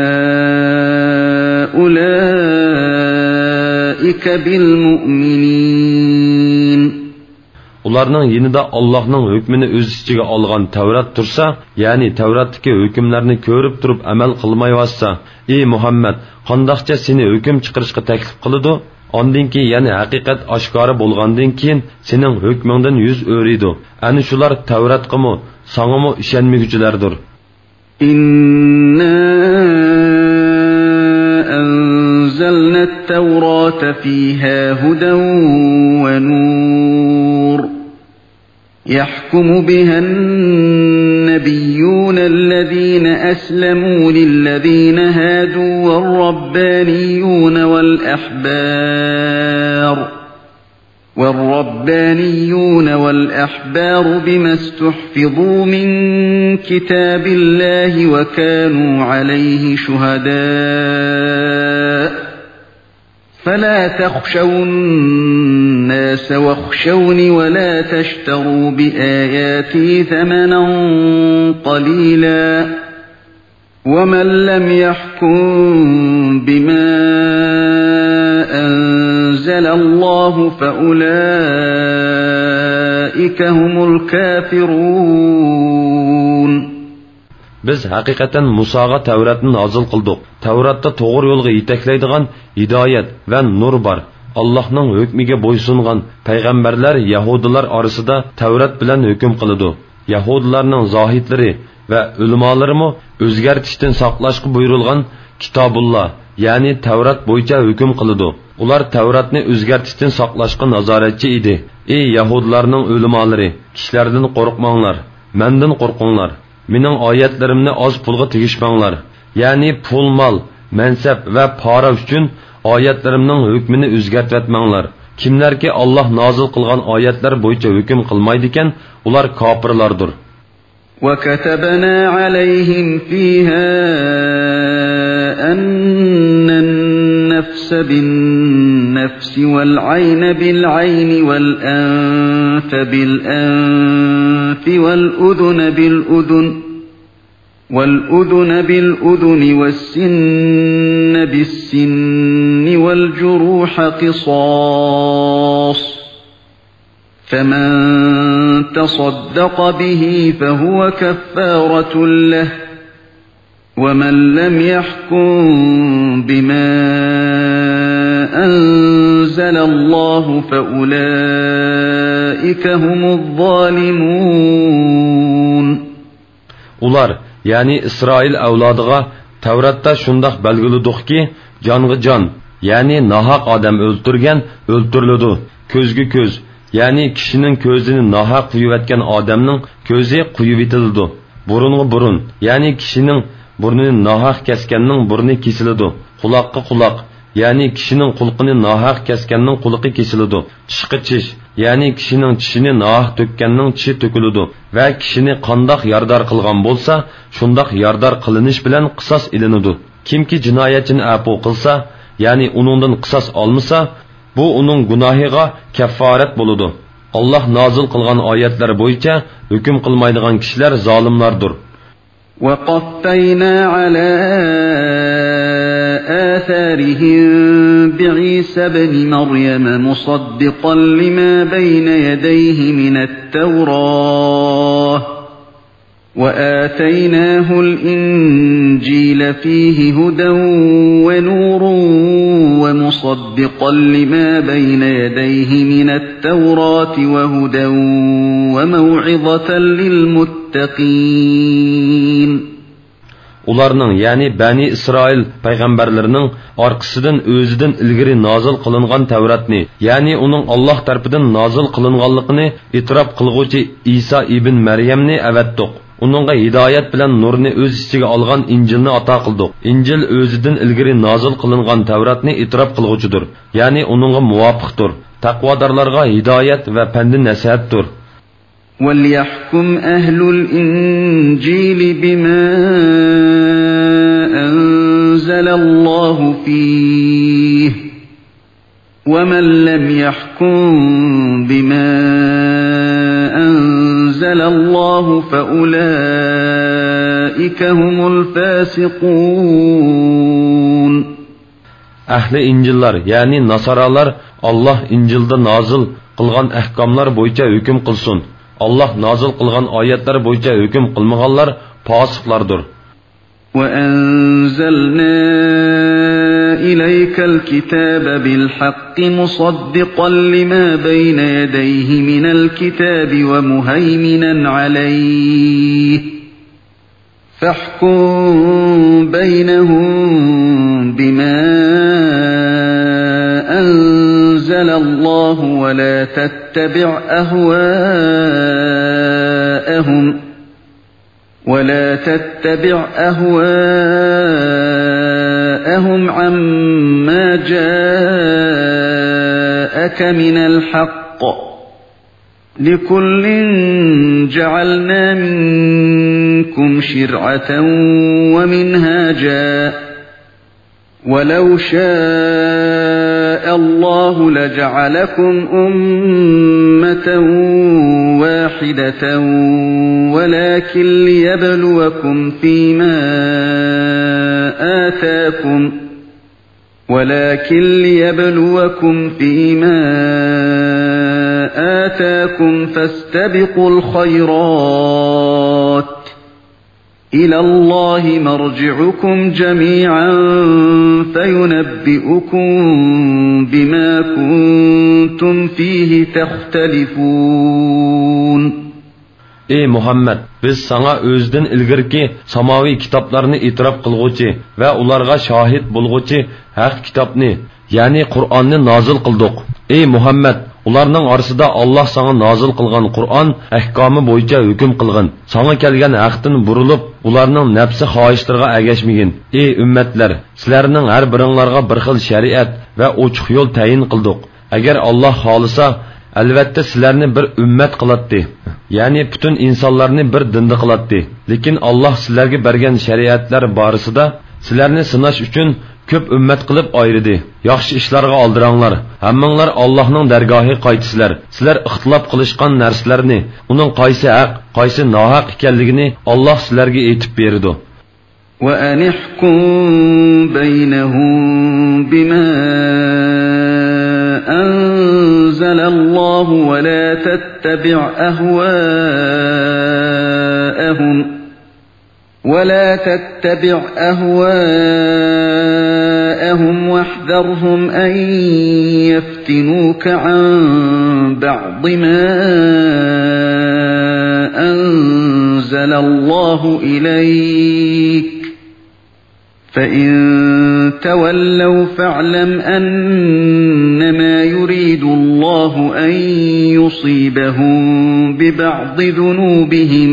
أولئك بالمؤمنين. Ularning yinida Allohning hukmini o'z ichiga olgan Tavrat tursa, ya'ni Tavratdagi hukmlarni ko'rib turib amal qilmayotsa, ey Muhammad, qandoqcha seni hukm chiqarishga taklif qiladi? Ondan keyin ya'ni haqiqat oshkora bo'lgandan keyin sening hukmingdan yuz o'riydi. Ani shular Tavratqami, sangami ishonmaguvchilardir. Inna anzalna at-taurata fiha hudan wa nur يحكم بها النبيون الذين أسلموا للذين هادوا والربانيون والأحبار والربانيون والأحبار بما استحفظوا من كتاب الله وكانوا عليه شهداء فلا تخشوا الناس واخشوني ولا تشتروا بآياتي ثمنا قليلا ومن لم يحكم بما أنزل الله فأولئك هم الكافرون. Biz haqiqatan Musaga Tavratni nozil qildik. Tavratda to'g'ri yo'lga yetaklaydigan hidoyat va nur bor. Allohning hukmiga bo'ysungan payg'ambarlar Yahudilar orasida Tavrat bilan hukm qiladi. Yahudilarning zohidlari va ulamolarimi o'zgartishdan saqlashga buyurilgan Kitobulloh, ya'ni Tavrat bo'yicha hukm qiladi. Ular Tavratni o'zgartishdan saqlashga nazoratchi edi. Ey Yahudilarning ulamolari, kishilardan qo'rqmanglar, mendan qo'rqinglar. Mening oyatlarimni oz pulga tegishmanglar. Ya'ni pul, mol, mansab va pora uchun oyatlarimning hukmini o'zgartmayotmanglar. Kimlarki Alloh nozil qilgan oyatlar bo'yicha hukm qilmaydi ekan, ular kofirlardir. وَكَتَبْنَا عَلَيْهِمْ فِيهَا أَنَّ النَّفْسَ بِالنَّفْسِ وَالْعَيْنَ بِالْعَيْنِ وَالْأَنْفَ بِالْأَنْفِ وَالْأُذُنَ بِالْأُذُنِ وَالْأُذُنَ بِالْأُذُنِ وَالسِّنَّ بِالسِّنِّ وَالْجُرُوحَ قِصَاصٌ فَمَنْ تَصَدَّقَ بِهِ فَهُوَ كَفَّارَةٌ لَهُ وَمَنْ لَمْ يَحْكُمْ بِمَا أَنْزَلَ اللَّهُ فَأُولَئِكَ هُمُ الظَّالِمُونَ. Ular, yani İsrail avladıga Tevrat'ta şundaq belgiliduq ki, canğı can, yani nahaq adam öldürgen, öldürülüdü. Közgü köz, yani kişinin közünü nahaq kuyuvetken adamның közü kuyuvetildi. Burungu burun, yani kişinin burnunu nahaq keskenning burni kesilidi. Kulaqqa kulaq, yani kişinin kulqini nahaq keskenning kulqi kesilidi. Tishqi tish, yani kişinin tishini nahaq tökkenning tishi tökülidi. Ve kişini qandaq yardar qilgan bolsa, şundaq yardar qilinish bilan qisas ilinidi. Kimki jinoyatchini afu qilsa, yani uningdan qisas olmasa, bu uning gunohiga kafforat bo'ladi. Allah nazil qilgan oyatlar bo'yicha hukm qilmaydigan kishilar zolimlardir. وَقَفَّيْنَا عَلَى آثَارِهِمْ بِعِيسَى ابْنِ مَرْيَمَ مُصَدِّقًا لِمَا بَيْنَ يَدَيْهِ مِنَ التَّوْرَاةِ وَآتَيْنَاهُ الْإِنْجِيلَ فِيهِ هُدًى وَنُورٌ وَمُصَدِّقًا لِمَا بَيْنَ يَدَيْهِ مِنَ التَّوْرَاةِ وَهُدًى وَمَوْعِظَةً لِلْمُتَّقِينَ. Ularning, yani Bani İsrail peygamberlerinin arkasından özüden ilgiri nazil kılıngan Tevratni, yani onun Allah tarafından nazil kılınganlıqını itiraf kılgıcı İsa ibn Meryemni evettik. Onunğa hidayet bilen nurni öz içige algan İncilni ata kıldık. İncil özüden ilgiri nazil kılıngan Tevratni itiraf kılgıcıdır. Yani onunğa muvafıqdır. Takvadarlarga hidayet ve pendi nasihattir. وَلْيَحْكُمْ أَهْلُ الْإِنْجِيلِ بِمَا أَنْزَلَ اللَّهُ فِيهِ وَمَنْ لَمْ يَحْكُمْ بِمَا أَنْزَلَ اللَّهُ فَأُولَئِكَ هُمُ الْفَاسِقُونَ. Ahli İncillar, yani Nasaralar, Allah İncil'de nazil qilgan ahkomlar bo'yicha hukm qilsin. Allah nazil qilgan oyatlar bo'yicha hukm qilmaganlar fosiqlardir. وَأَنزَلْنَا إِلَيْكَ الْكِتَابَ بِالْحَقِّ مُصَدِّقًا لِمَا بَيْنَ يَدَيْهِ مِنَ الْكِتَابِ وَمُهَيْمِنًا عَلَيْهِ فَاحْكُم بَيْنَهُم بِمَا أَنزَلَ اللَّهُ وَلَا تَتَّبِعْ أَهْوَاءَهُمْ وَلَا تَتَّبِعْ أَهْوَاءَهُمْ عَمَّا جَاءَكَ مِنَ الْحَقِّ لِكُلٍّ جَعَلْنَا مِنكُمْ شِرْعَةً وَمِنْهَاجًا وَلَوْ شَاءَ اللَّهُ لَجَعَلَكُمْ أُمَّةً وَاحِدَةً وَلَكِنْ لِيَبْلُوَكُمْ فِيمَا آتَاكُمْ وَلَكِنْ لِيَبْلُوَكُمْ فِيمَا آتَاكُمْ فَاسْتَبِقُوا الْخَيْرَاتِ إِلَى اللَّهِ مَرْجِعُكُمْ جَمِيعًا فَيُنَبِّئُكُم بِمَا كُنتُمْ فِيهِ تَخْتَلِفُونَ. Ey Muhammed, biz sana özden ilgirki samavi kitaplarını itiraf kılgıcı ve ularga şahit bulgıcı hak kitapni, yani Kur'an'ni nazil kıldık. Ey Muhammed, ularning orasida Allah sana nazil qilgan Qur'on ahkomi bo'yicha hukm qilgan. Sana kelgan haqdan burilib, ularning nafsi xohishlariga agashmagin. Ey ummatlar, sizlarning har biringlarga bir xil shariat va ochiq yo'l tayin qildik. Agar Alloh xolisa, albatta sizlarni bir ummat qilatdi. Ya'ni butun insonlarni bir dinda qilatdi. Lekin Alloh sizlarga bergan shariatlar borasida sizlarni sinash uchun ko'p ummat qilib ayridi. Yaxshi ishlarga oldiranglar. Hammanglar Allohning dargohiga qaytisizlar. Sizlar ixtilof qilishgan narsalarni, uning qaysi haq, qaysi nohaq ekanligini Alloh sizlarga aytib berdi. Wa anihkum baynahum bima anzala Allah wa la tattabi' ahwa'ahum ولا تتبع أهواءهم واحذرهم أن يفتنوك عن بعض ما أنزل الله إليك فإن تولوا فاعلم أنما يريد الله أن يصيبهم ببعض ذنوبهم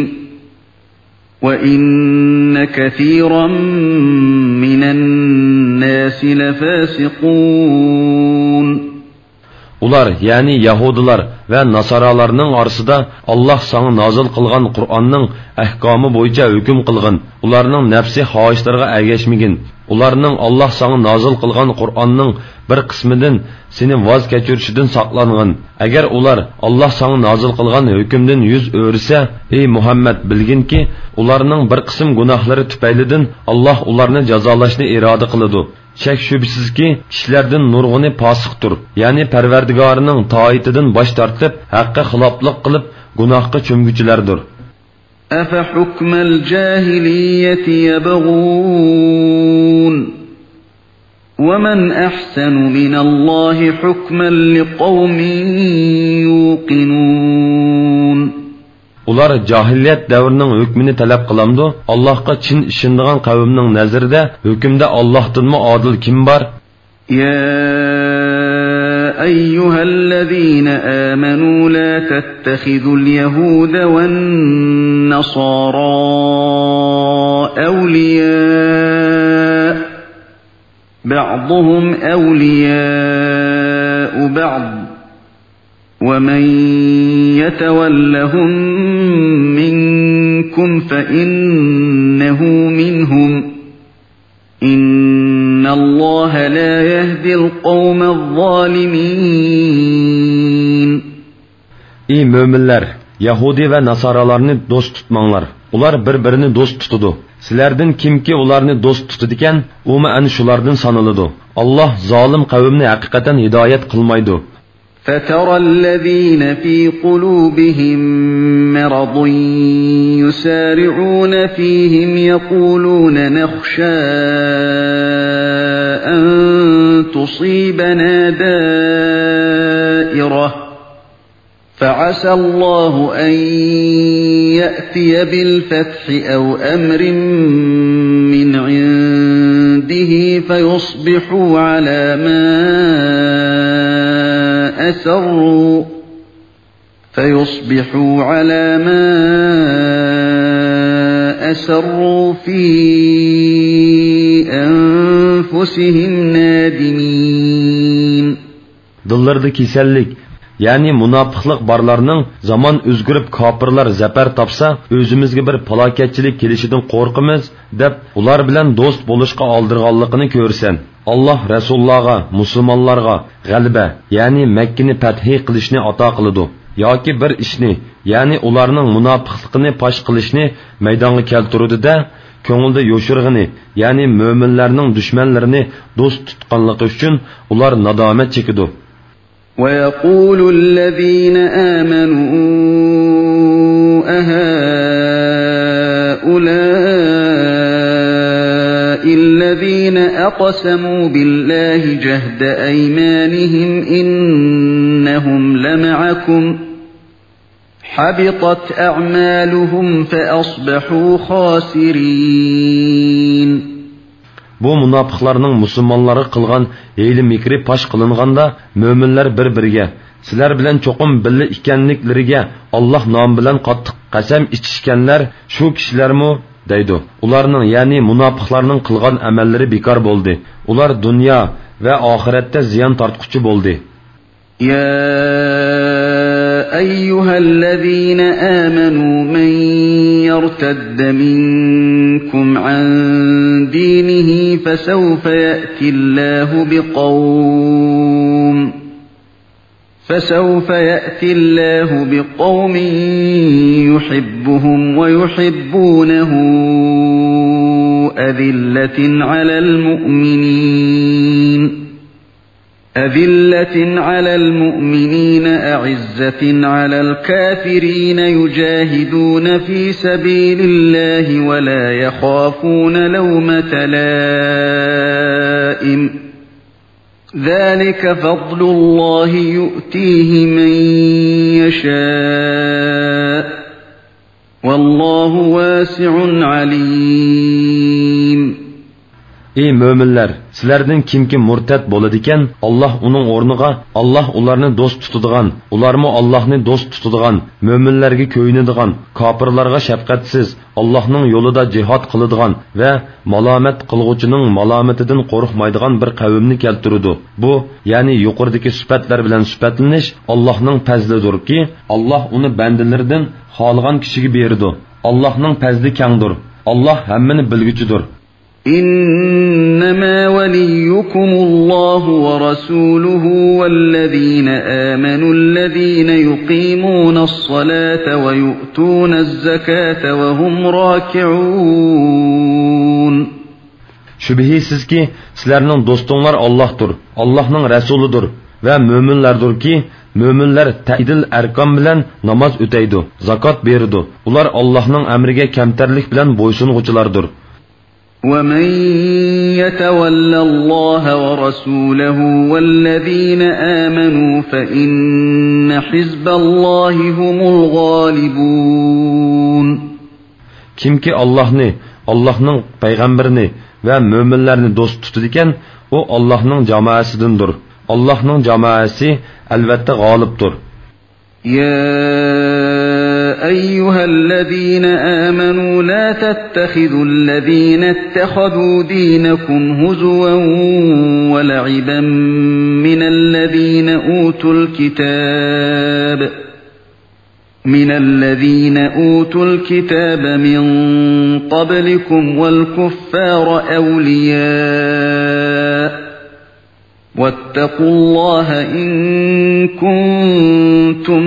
وَإِنَّ كَثِيرًا مِنَ النَّاسِ لَفَاسِقُونَ Ular, yani Yahudilar ve Nasaralarının arasında Allah sana nazil kılgan Kur'an'ın ahkamı boyunca hüküm kılgın. Ularının nefsi haişlerine ergeçmegin. Ularının Allah sana nazil kılgan Kur'an'ın bir kısmından seni vaz geçirişinden saklanğın. Eğer ular Allah sana nazil kılgan hükümden yüz öğürse, ey Muhammed bilgin ki, ularının bir kısım günahları tüpeylidin Allah ularını cezalaşını irade kılıdı. Şek şübhisiz ki kişilerden nurguni pasıqtır. Yani Perverdigarının taatidan baş tartıp haqqa xilaflık kılıp günahqa çömgüçülerdir. Efe hukmel cahiliyeti yebğun ve men ahsenu minallahi hukmen liqavmin yuqinun. Ular cahiliyet devrinin hükmünü talep kılamdı. Allah'a çin işindiğen kaviminin nezirde hükümde Allah'tan mı adil kim var? Ya eyyühellezine amenu la tettehidul yehude ven nasara evliya ba'duhum evliya'u ba'd وَمَنْ يَتَوَلَّهُمْ مِنْكُمْ فَإِنَّهُ مِنْهُمْ إِنَّ اللَّهَ لَا يَهْدِي الْقَوْمَ الظَّالِمِينَ Ey müminler, Yahudi ve Nasaralarını dost tutmanlar. Ular bir-birini dost tutudu. Sizlerden kimki ularını dost tutudiken, umi en şulardan sanılıdı. Allah zalim kavimni hakikaten hidayet kılmaydı. فَتَرَى الَّذ۪ينَ ف۪ي قُلُوبِهِمْ مَرَضٌ يُسَارِعُونَ ف۪يهِمْ يَقُولُونَ نَخْشَى أَنْ تُصِيبَنَا دَائِرَةٌ فَعَسَى اللّٰهُ أَنْ يَأْتِيَ بِالْفَتْحِ أَوْ أَمْرٍ مِّنْ عِنْدِهِ فَيُصْبِحُوا عَلَى مَا أسروا فيصبحوا على ما أسروا في أنفسهم نادمين. Dillarda kesellik, yani münafıklık barlarının zaman özgürüp kapırlar zafer tapsa, özümüzge bir palaketçilik gelişidin korkumuz, dep ular bilen dost boluşqa aldırğanlıqını görsen. Allah Resulullah'a, Müslümanlarga g'alaba, yani Mekkeni fathi qilishni ato qiladi. Yoki bir ishni, yani ularning munofiqligini pash qilishni maydonga keltirdi-da, ko'ngilda yo'shirg'ini, yani mo'minlarning dushmanlarini do'st tutganligi uchun ular nadomat chekidi. وَيَقُولُ الَّذِينَ آمَنُوا أَهَؤُلَاءِ الَّذِينَ أَقْسَمُوا بِاللَّهِ جَهْدَ أَيْمَانِهِمْ إِنَّهُمْ لَمَعَكُمْ حَبِطَتْ أَعْمَالُهُمْ فَأَصْبَحُوا خَاسِرِينَ. Bu münafıqlarning musulmonlarga qilgan hiyli mikri pash qilinganda mo'minlar bir-biriga sizlar bilan cho'qim billa ekanliklariga Alloh nomi bilan qattiq qasam ichishganlar shu kishilarmi deydi. Ularning, ya'ni munofiqlarning qilgan amallari bekor bo'ldi. Ular dunyo va oxiratda ziyon tortquchi bo'ldi. Ya eyyuhallazina amanu man yartadda minkum an dinihi فسوف يأتي الله بقوم فسوف يأتي الله بقوم يحبهم ويحبونه أذلة على المؤمنين أذلة على المؤمنين أعزة على الكافرين يجاهدون في سبيل الله ولا يخافون لومة لائم ذلك فضل الله يؤتيه من يشاء والله واسع عليم. Ey möminler, sizlerden kimki murtad bo'ladigan, Alloh uning o'rniga Alloh ularni do'st tutadigan, ularmi Allohni do'st tutadigan, möminlarga ko'yinadigan, kofirlarga shafqatsiz, Allohning yo'lida jihad qiladigan va malomat qilg'uchining malomatidan qo'rqmaydigan bir qavmni keltirdi. Bu, ya'ni yuqoridagi sifatlar bilan sifatlanish Allohning fazlidirki, Alloh uni bandalaridan xohlagan kishiga berdi. Allohning fazli kengdir. Alloh hammani bilguchidir. إنما وليكم الله ورسوله والذين آمنوا الذين يقيمون الصلاة ويؤتون الزكاة وهم راكعون. Şübihisiz ki sizlerinin dostunlar Allah'tır, Allah'ın Resulüdür ve müminlerdir ki müminler ta'idil erkan bilen namaz öteydi, zakat verirdi. Ular Allah'ın emrige kemterlik bilen boysunğuculardır. وَمَنْ يَتَوَلَّ اللَّهَ وَرَسُولَهُ وَالَّذِينَ آمَنُوا فَإِنَّ حِزْبَ اللَّهِ هُمُ الْغَالِبُونَ. Kimki Allah'ni, Allah'ın peygamberini ve müminlerini dost tutudiken, o Allah'ın cemaatidir. Allah'ın cemaati elbette galiptir. يا أيها الذين آمنوا لا تتخذوا الذين اتخذوا دينكم هزوا ولعبا من الذين أوتوا الكتاب من الذين أوتوا الكتاب من قبلكم والكفار أولياء واتقوا الله إن كنتم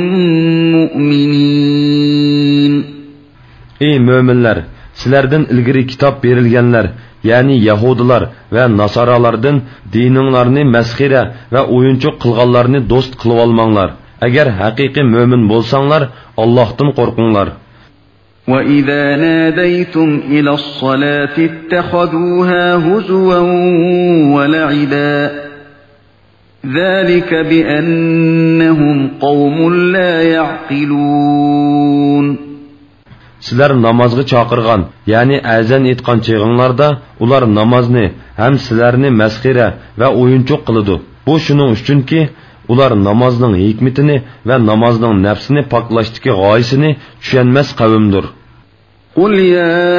مؤمنين. Ey müminler, sizlerden ilgiri kitap verilgenler, yani Yahudiler ve Nasaralardan dininglarni mesxire ve oyuncu kılganlarını dost kılıp almanglar. Eğer hakiki mümin bolsanglar, Allah'tan korkunglar. وَإِذَا نَادَيْتُمْ إِلَى الصَّلَاةِ اتَّخَذُوهَا هُزُوًا وَلَعِبًا ذَلِكَ بِأَنَّهُمْ قَوْمٌ لَا يَعْقِلُونَ. Sizler namazgı çakırgan, yani azan etkan çığınlarda, ular namazni hem sizlerini mesxire ve oyuncuk kılıdı. Bu şunun üçün ki, ular namazның hikmetini ve namazның nefsini paklaştıki gayesini düşenmez kavimdir. قُلْ يَا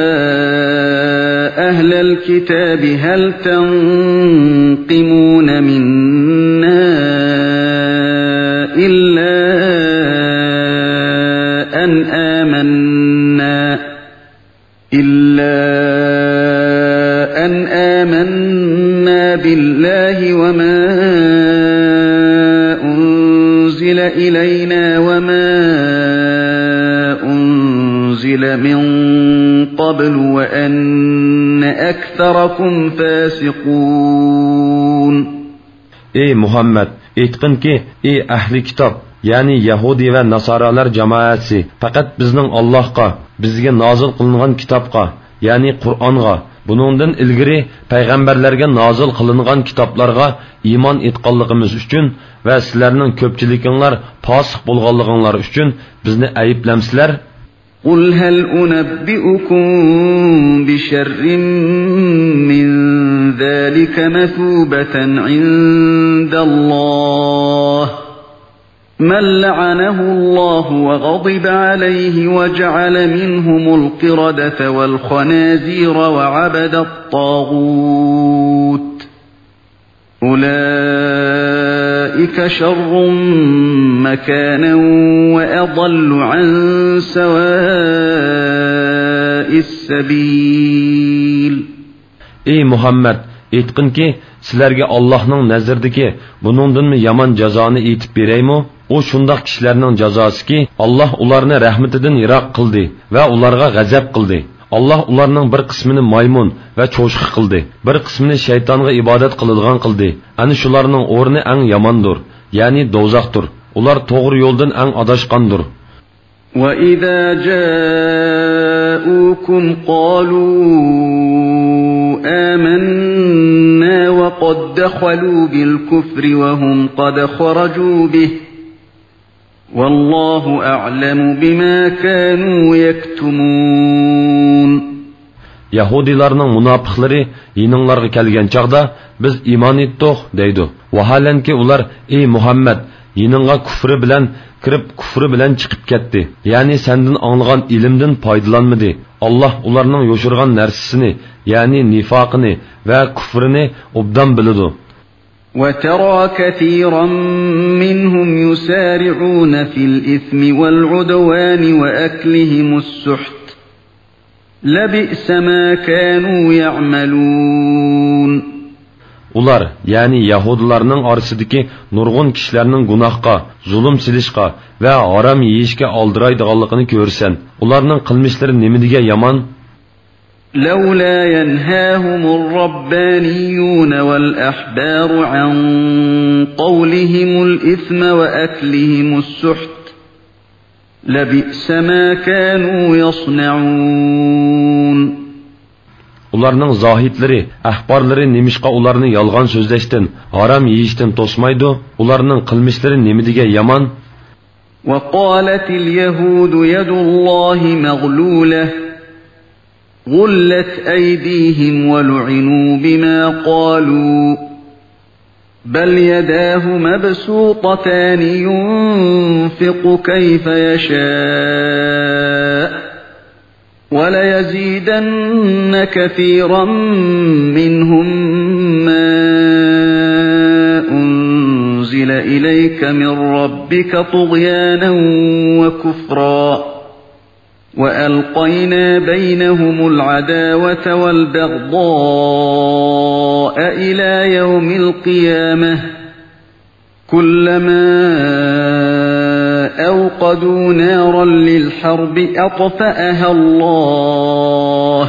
أَهْلَ الْكِتَابِ هَلْ تَنْقِمُونَ مِنَّا إِلَّا أَنْ آمَنَّا إِلَّا أَنْ آمَنَّا بِاللَّهِ وَمَا أُنْزِلَ إِلَيْنَا وَمَا أُنْزِلَ مِنْ قَبْلُ وَأَنَّ أَكْثَرَكُمْ فَاسِقُونَ. Ey Muhammed, aytqin ki, ey ahli kitap, yani Yahudi ve Nasaralar cemaatsi, fakat bizning Allah'a, bizge nazil kılıngan kitapqa, yani Kur'an'a, bunundan ilgiri peygamberlerge nazil kılıngan kitaplarga iman etqanligimiz üçün ve sizlerinin köpçilikinler pasık bulganliginglar üçün bizni ayıplamsizlar. قُلْ هَلْ أُنَبِّئُكُمْ بِشَرٍّ مِّن ذَلِكَ مَثُوبَةً عِندَ اللَّهِ مَنْ لَعَنَهُ اللَّهُ وَغَضِبَ عَلَيْهِ وَجَعَلَ مِنْهُمُ الْقِرَدَةَ وَالْخَنَازِيرَ وَعَبَدَ الطَّاغُوتَ أُولَئِكَ شَرٌّ مَكَانًا وَأَضَلُّ عَنْ سَوَاءِ السَّبِيلِ. ey Muhammad, aytqinki, sizlarga Allohning nazardagi buningdanmi yomon jazoni aytib beraymi? U shundoq kishilarning jazosiki, Alloh ularni rahmatidan yiroq qildi va ularga g'azab qildi. Allah ularning bir qismini maymun va cho'shqa qildi, bir qismini shaytonga ibodat qiladigan qildi. Ana shularning o'rni eng yomondir, ya'ni do'zaxdir. Ular to'g'ri yo'ldan eng adashqandir. وَإِذَا جَاءُوكُمْ قَالُوا آمَنَّا وَقَدْ دَخَلُوا بِالْكُفْرِ وَهُمْ قَدْ خَرَجُوا بِهِ وَاللَّهُ أَعْلَمُ بِمَا كَانُوا يَكْتُمُونَ. Yahudilarning munofiqlari yininglarga kelgan chaqda biz iymon etdik deydi. Vaholanki ular ey Muhammad yiningga kufri bilan kirib kufri bilan chiqib ketdi. Ya'ni sendan anglagan ilmdan foydalanmadi. Alloh ularning yoshirgan narsasini, ya'ni nifoqini va kufrini obdan biladi. وَتَرَى كَثِيرًا مِّنْهُمْ يُسَارِعُونَ فِي الْإِثْمِ وَالْعُدْوَانِ وَأَكْلِهِمُ السُّحْتَ لَبِئْسَ مَا كَانُوا يَعْمَلُونَ. Ular, yani Yahudilarning orasidagi nurg'un kishilarning gunohga, zulm silishga va harom yeyishga oldiraydiganligini ko'rsan, ularning qilmishlari nimadiga yomon? لولا ينهاهم الربانيون والأحبار عن قولهم الإثم وأكلهم السحت لبئس ما كانوا يصنعون. Ularning zohidlari, ahborlari nimishqa ularni yolg'on so'zlashdan, harom yeyishdan to'smaydi? Ularning qilmishlari nimadiga yomon? وقالت اليهود يد الله مغلولة غلت أيديهم ولعنوا بما قالوا بل يداه مبسوطتان ينفق كيف يشاء وليزيدن كثيرا منهم ما أنزل إليك من ربك طغيانا وكفرا وألقينا بينهم العداوة والبغضاء إلى يوم القيامة كلما أوقدوا نارا للحرب أطفأها الله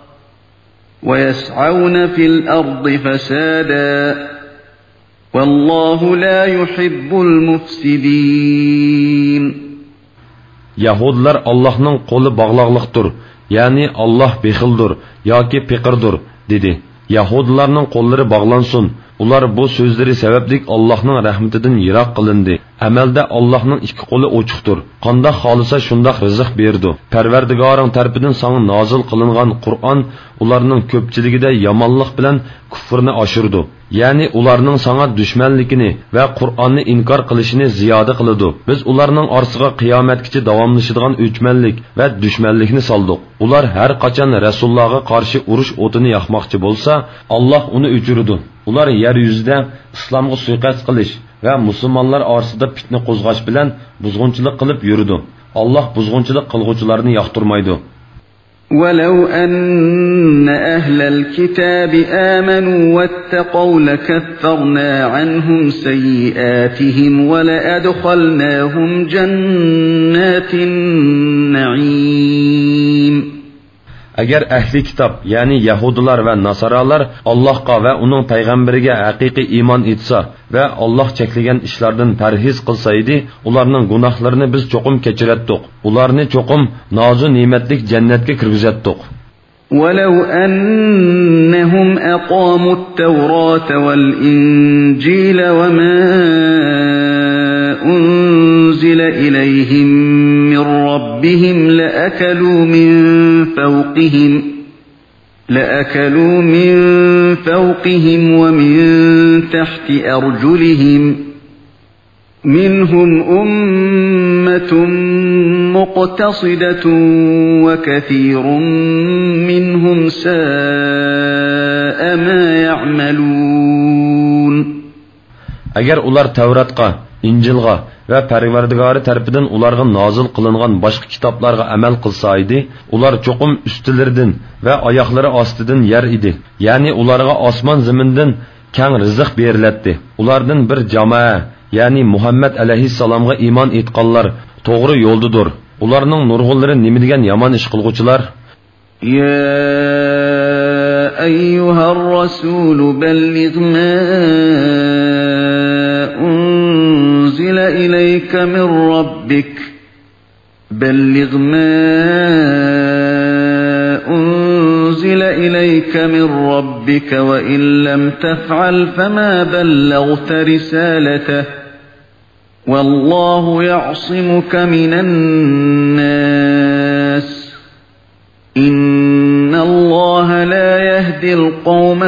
ويسعون في الأرض فسادا والله لا يحب المفسدين. Yahudilar Allah'ның qo'li bağlaqlıqdır, yani Allah bexildir yoki peqirdir dedi. Yahudilarning qo'llari bağlansın. Ular bu so'zlari sabablik Allah'ның rahmetidan yiroq qilindi. Amalda Allah'ның ikki qo'li ochiqdir. Qandoq xolisa shundoq rizq berdi. Parvardigoring tarafidan sana nozil qilingan Qur'on ularning ko'pchiligida yomonlik bilan kufrni oshirdi. Ya'ni ularning sana dushmanligini va Qur'onni inkor qilishini ziyoda qiladi. Biz ularning orasiga qiyomatgacha davomlashadigan o'chmanlik va dushmanlikni soldik. Ular har qachon Rasulullohga qarshi urush o'tini yoqmoqchi bo'lsa, Alloh uni o'chirdi. Ular yer yuzida islomga suiqasd qilish va musulmonlar orasida fitna qo'zg'ash bilan buzg'unchilik qilib yurdi. Alloh buzg'unchilik qilguvchilarni yoqtirmaydi. ولو أن أهل الكتاب آمنوا واتقوا لكفرنا عنهم سيئاتهم ولأدخلناهم جنات النعيم. Agar ahli kitob, ya'ni Yahudilar va Nasaralar Allohga va uning payg'ambariga haqiqiy iymon etsa va Alloh cheklagan ishlardan parhez qilsa edi, ularning gunohlarini biz cho'qim kechiratdik. Ularni cho'qim nozu ne'matlik jannatga kirgizatdik. ولو أنهم أقاموا التوراة والإنجيل وما أنزل إليهم من ربهم لأكلوا من فوقهم لأكلوا من فوقهم ومن تحت أرجلهم منهم أمة مقتصدة وكثير منهم ساء ما يعملون. Agar ular Tavratga, Injilga va Parvardigori tarafidan ularga nozil qilingan boshqa kitoblarga amal qilsa edi, ular cho'qim ustilaridan va oyoqlari ostidan yer edi. Ya'ni ularga osmon zamindan keng rizq beriladi. Ulardan bir jamoa, ya'ni Muhammad alayhissalomga iymon etganlar to'g'ri yo'ldadir. Ularning nurg'unlari nima degan yomon ish qilguvchilar? Ya ayyuhar rasul balligh ma unzila ilayka min rabbik balligh ma unzila ilayka min rabbika wa in lam taf'al fama ballaghta risalatahu والله يعصمك من الناس إن الله لا يهدي القوم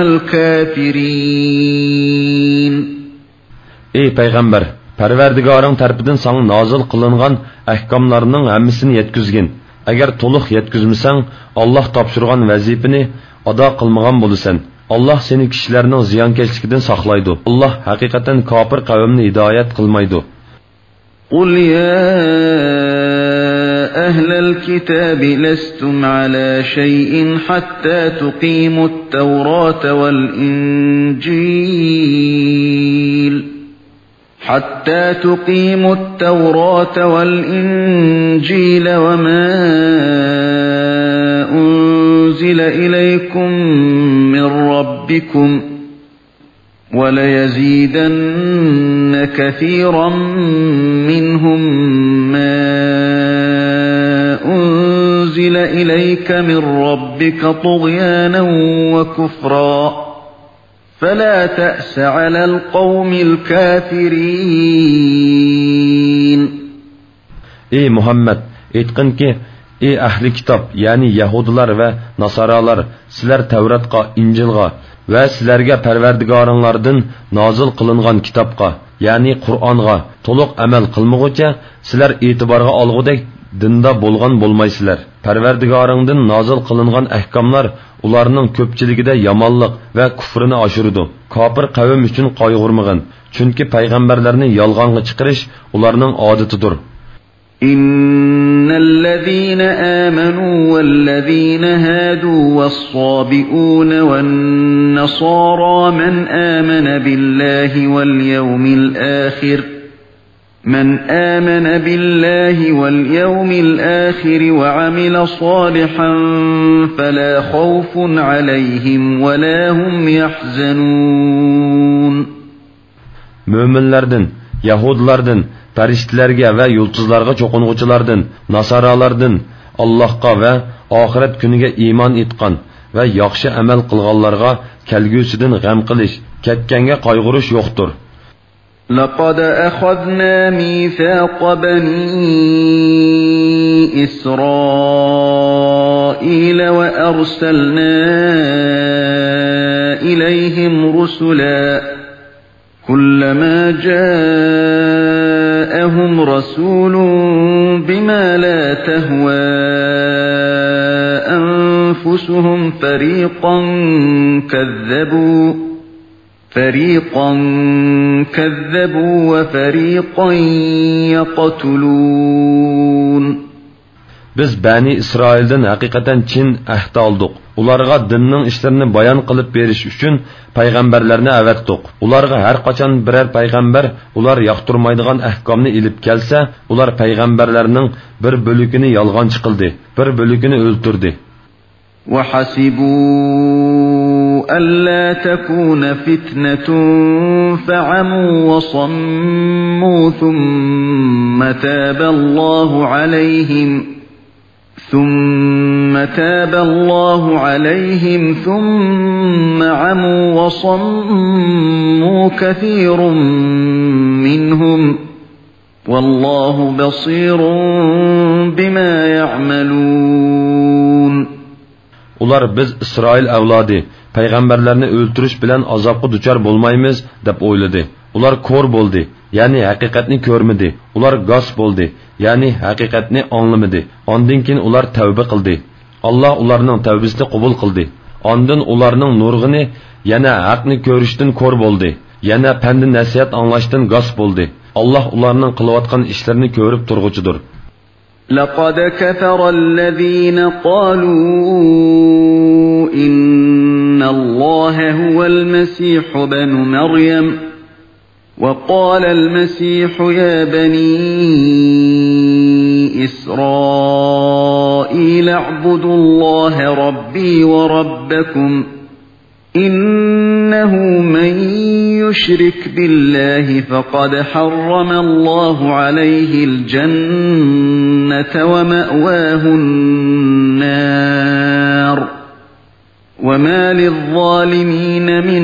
الكافرين. Ey payg'ambar, Parvardigoring tarafidan sana nozil qilingan ahkomlarning hammasini yetkizgin. Agar to'liq yetkizmasang, Alloh topshirgan vazifani ado qilmagan bo'lasan. Allah seni kishilarning ziyonkashligidan saqlaydi. Alloh haqiqatan kofir qavmni hidoyat qilmaydi. قل يا أهل الكتاب لستم على شيء حتى تقيموا التوراة والإنجيل حتى تقيموا التوراة والإنجيل وما أنزل إليكم من ربكم وليزيدن كثيرا منهم ما أنزل إليك من ربك طغيانا وكفرا فلا تأس على القوم الكافرين. Ey Muhammed, aytqin ki, ey ahli kitob, ya'ni Yahudilar va Nasaralar, sizlar Tavratga, Injilga va sizlarga Parvardigoringlardan nozil qilingan kitobga, ya'ni Qur'onga to'liq amal qilmag'ucha sizlar e'tiborga olg'udek dinda bo'lgan bo'lmaysizlar. Parvardigoringdan nozil qilingan ahkomlar ularning ko'pchiligida yomonlik va kufrini oshirdi. Kofir qavm uchun qayg'urmag'in, chunki payg'ambarlarni yolg'onga chiqarish ularning odatidir. إن الذين آمنوا والذين هادوا والصابئون والنصارى من آمن بالله واليوم الآخر من آمن بالله واليوم الآخر وعمل صالحا فلا خوف عليهم ولا هم يحزنون. Müminlerden, Yahudlardan, farishtalarga va yulduzlarga cho'qing'uvchilardan, nasaralardan, Allohga va oxirat kuniga iymon etgan va yaxshi amal qilganlarga kelgusidan g'am qilish, ketganga qayg'urish yo'qdir. لقد أخذنا ميثاق بني إسرائيل وأرسلنا إليهم رسلا كلما جاءهم رسول بما لا تهوى أنفسهم فريقا كذبوا فريقا كذبوا وفريقا يقتلون. Biz Bani İsrail'den hakikaten Çin ahdi aldık. Ularga dinning işlerini bayan qilib berish uchun payg'ambarlarni avatdiq. Ularga har qachon birer payg'ambar ular yoqtirmaydigan ahkomni ilib kelsa, ular payg'ambarlarning bir bo'lugini yolg'onchi qildi, bir bo'lugini o'ldirdi. وحسبوا ألا تكون فتنة فعموا وصموا ثم تاب الله عليهم ثم تاب الله عليهم ثم عموا وصموا كثير منهم والله بصير بما يعملون. Ular biz İsrail avlodi payg'ambarlarni o'ltirish bilan azobga duchor bo'lmaymiz deb o'yladi. Ular ko'r bo'ldi, ya'ni haqiqatni ko'rmadi. Ular g'os bo'ldi, ya'ni haqiqatni anglamadi. Ondan keyin ular tavba qildi. Alloh ularning tavbasini qabul qildi. Ondan ularning nurg'ini yana haqni ko'rishdan ko'r bo'ldi. Yana pand nasihat anglashdan g'os bo'ldi. Allah ularning qilayotgan ishlarini ko'rib turg'uchidir. لقد كفر الذين قالوا إن الله هو المسيح ابن مريم وقال المسيح يا بني إسرائيل اعبدوا الله ربي وربكم إنه من يشرك بالله فقد حرم الله عليه الجنة ومأواه النار وما للظالمين من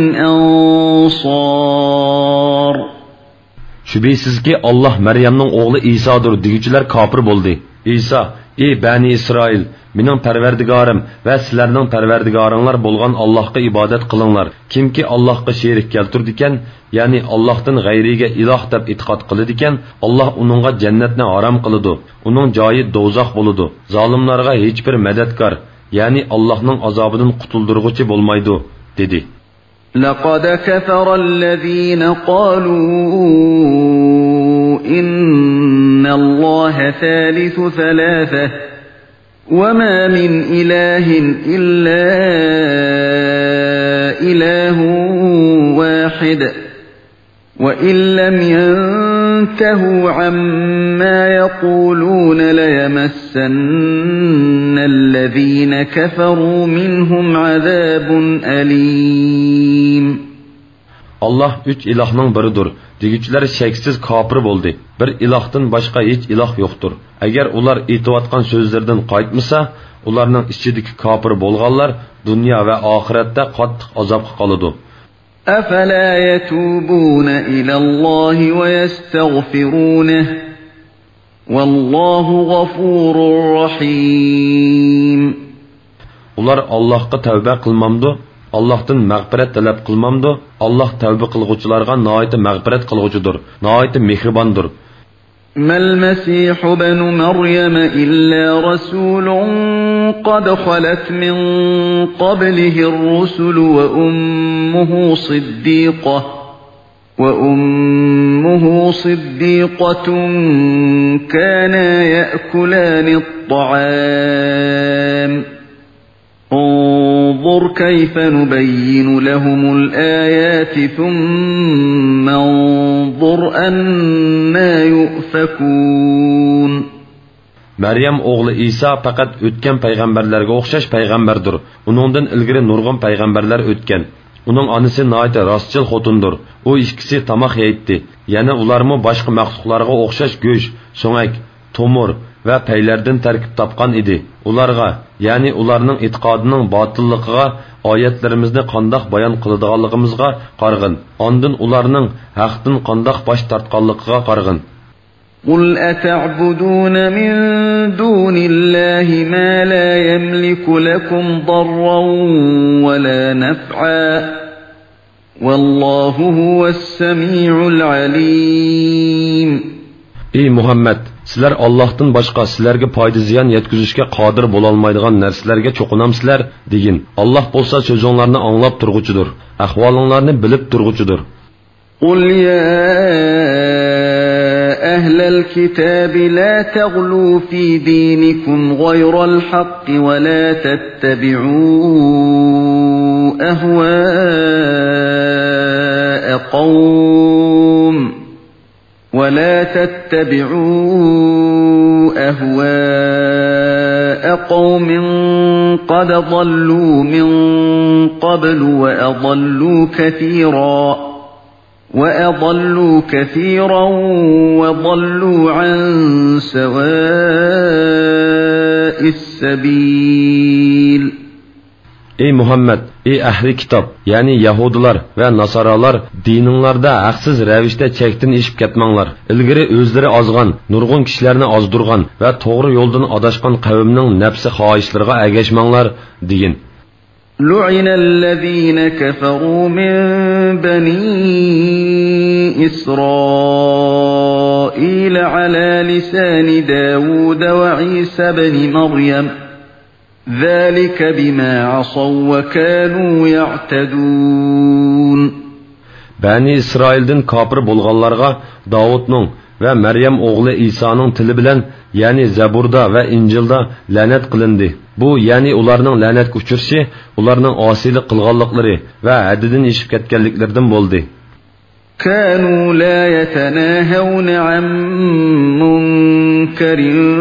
أنصار. Şübhəsizki Allah Məryəmnin oğlu İsa'dır deyiciler kafir boldu. İsa, ey Bani İsrail, mening Parvardigorim va sizlarning Parvardigoringlar bo'lgan Allohga ibodat qilinglar. Kimki Allohga sherik keltirdi ekan, ya'ni Allohdan g'ayriga iloh deb e'tiqod qiladi ekan, Alloh uningga jannatni harom qiladi. Uning joyi do'zax bo'ladi. Zolimlarga hech bir madadkor, ya'ni Allohning azobidan qutuldiruvchi bo'lmaydi, dedi. لقد كفر الذين قالوا إن الله ثالث ثلاثة وما من إله إلا إله واحد وإن لم ينتهوا عما يقولون ليمسن الذين كفروا منهم عذاب أليم. Allah üç ilahning biridir. Deguvchilar shaksiz kofir bo'ldi. Bir ilohdan boshqa hech iloh yo'qdir. Agar ular aytayotgan so'zlardan qaytmasa, ularning ichidagi kofir bo'lganlar dunyo va oxiratda qattiq azobga qoladi. أفلا يتوبون إلى الله ويستغفرونه والله غفور رحيم. Ular Allohga tavba qilmamdi, Allohdan mag'firat talab qilmamdi. Alloh tavba qilguvchilarga nihoyat mag'firat qilguvchidir, nihoyat mehribondir. ما المسيح ابن مريم إلا رسول قد خلت من قبله الرسل وأمه صديقة وأمه صديقة كانا يأكلان الطعام انظر كيف نبين لهم الآيات ثم انظر أنا يؤفكون. Maryam oğlu İsa faqat o'tgan payg'ambarlarga o'xshash payg'ambardir. Uningdan ilgari nurg'un payg'ambarlar o'tgan. Uning onasi nihoyat rostchil xotindir. U ikkisi tamoq yeydi. Yana ularmi boshqa maxluqlarga o'xshash go'sht, so'ngak, tomir va paylardan tarkib topgan edi. Ularga, ya'ni ularning e'tiqodining botilligiga oyatlarimizni qandoq bayon qiladiganligimizga qarag'in. Ondan ularning haqdan qandoq bosh tortganligiga qarag'in. قل أتعبدون من دون الله ما لا يملك لكم ضرا ولا نفعا والله هو السميع العليم. Ey Muhammed, sizlar Allohdan boshqa sizlarga foyda ziyon yetkazishga qodir bo'la olmaydigan narsalarga cho'qinamsizlar degin. Alloh bo'lsa so'zinglarni anglab turg'uchidir, ahvolinglarni bilib turg'uchidir. قل يا أهل الكتاب لا تغلوا في دينكم غير الحق ولا تتبعوا أهواء قوم ولا تتبعوا أهواء قوم قد ضلوا من قبل وأضلوا كثيرا وأضلوا كثيرا وضلوا عن سواء السبيل. Ey Muhammed, ey ahli kitob, ya'ni Yahudilar va Nasaralar, dininglarda haqsiz ravishda chekdan ishib ketmanglar. Ilgari o'zlari ozgan, nurg'un kishilarni ozdirgan va to'g'ri yo'ldan adashgan qavmning nafsi xohishlariga agashmanglar degin. لعن الذين كفروا من بني إسرائيل على لسان داود وعيسى بن مريم ذلك بما عصوا وكانوا يعتدون. Bani İsrail'den kafir bo'lganlarga Davudning va Maryam o'g'li Isoning tili bilan, ya'ni Zaburda va Injilda la'nat qilindi. Bu, ya'ni ularning la'natga uchrashi, ularning osiylik qilganliklari va haddidan oshib ketganliklaridan bo'ldi. كانوا لا يتناهون عن منكر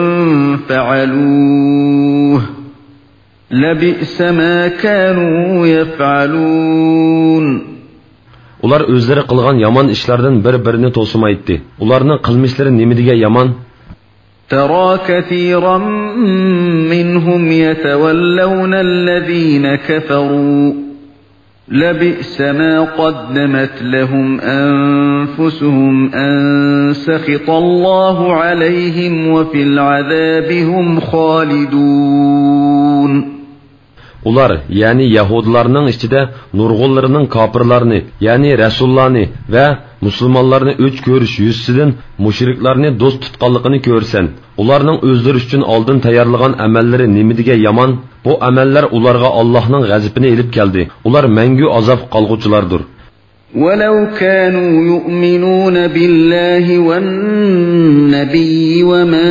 فعلوه لبئس ما كانوا يفعلون. Ular o'zlari qilgan yomon ishlardan bir-birini to'simaydi. Ularning qilmishlari nima yomon? ترى كثيرا منهم يتولون الذين كفروا لبئس ما قدمت لهم أنفسهم أن سخط الله عليهم وفي العذاب هم خالدون. Ular, yani Yahudilarning ichida nurg'unlarining kofirlarni, yani rasullarni va musulmonlarni o'ch ko'rish yuzidan mushriklarni do'st tutganligini ko'rsan. Ularning o'zlari uchun oldin tayyorlagan amallari nimidiga yomon? Bu amallar ularga Allohning g'azabini elib keldi. Ular mangu azob qolg'uchilardir. ولو كانوا يؤمنون بالله والنبي وما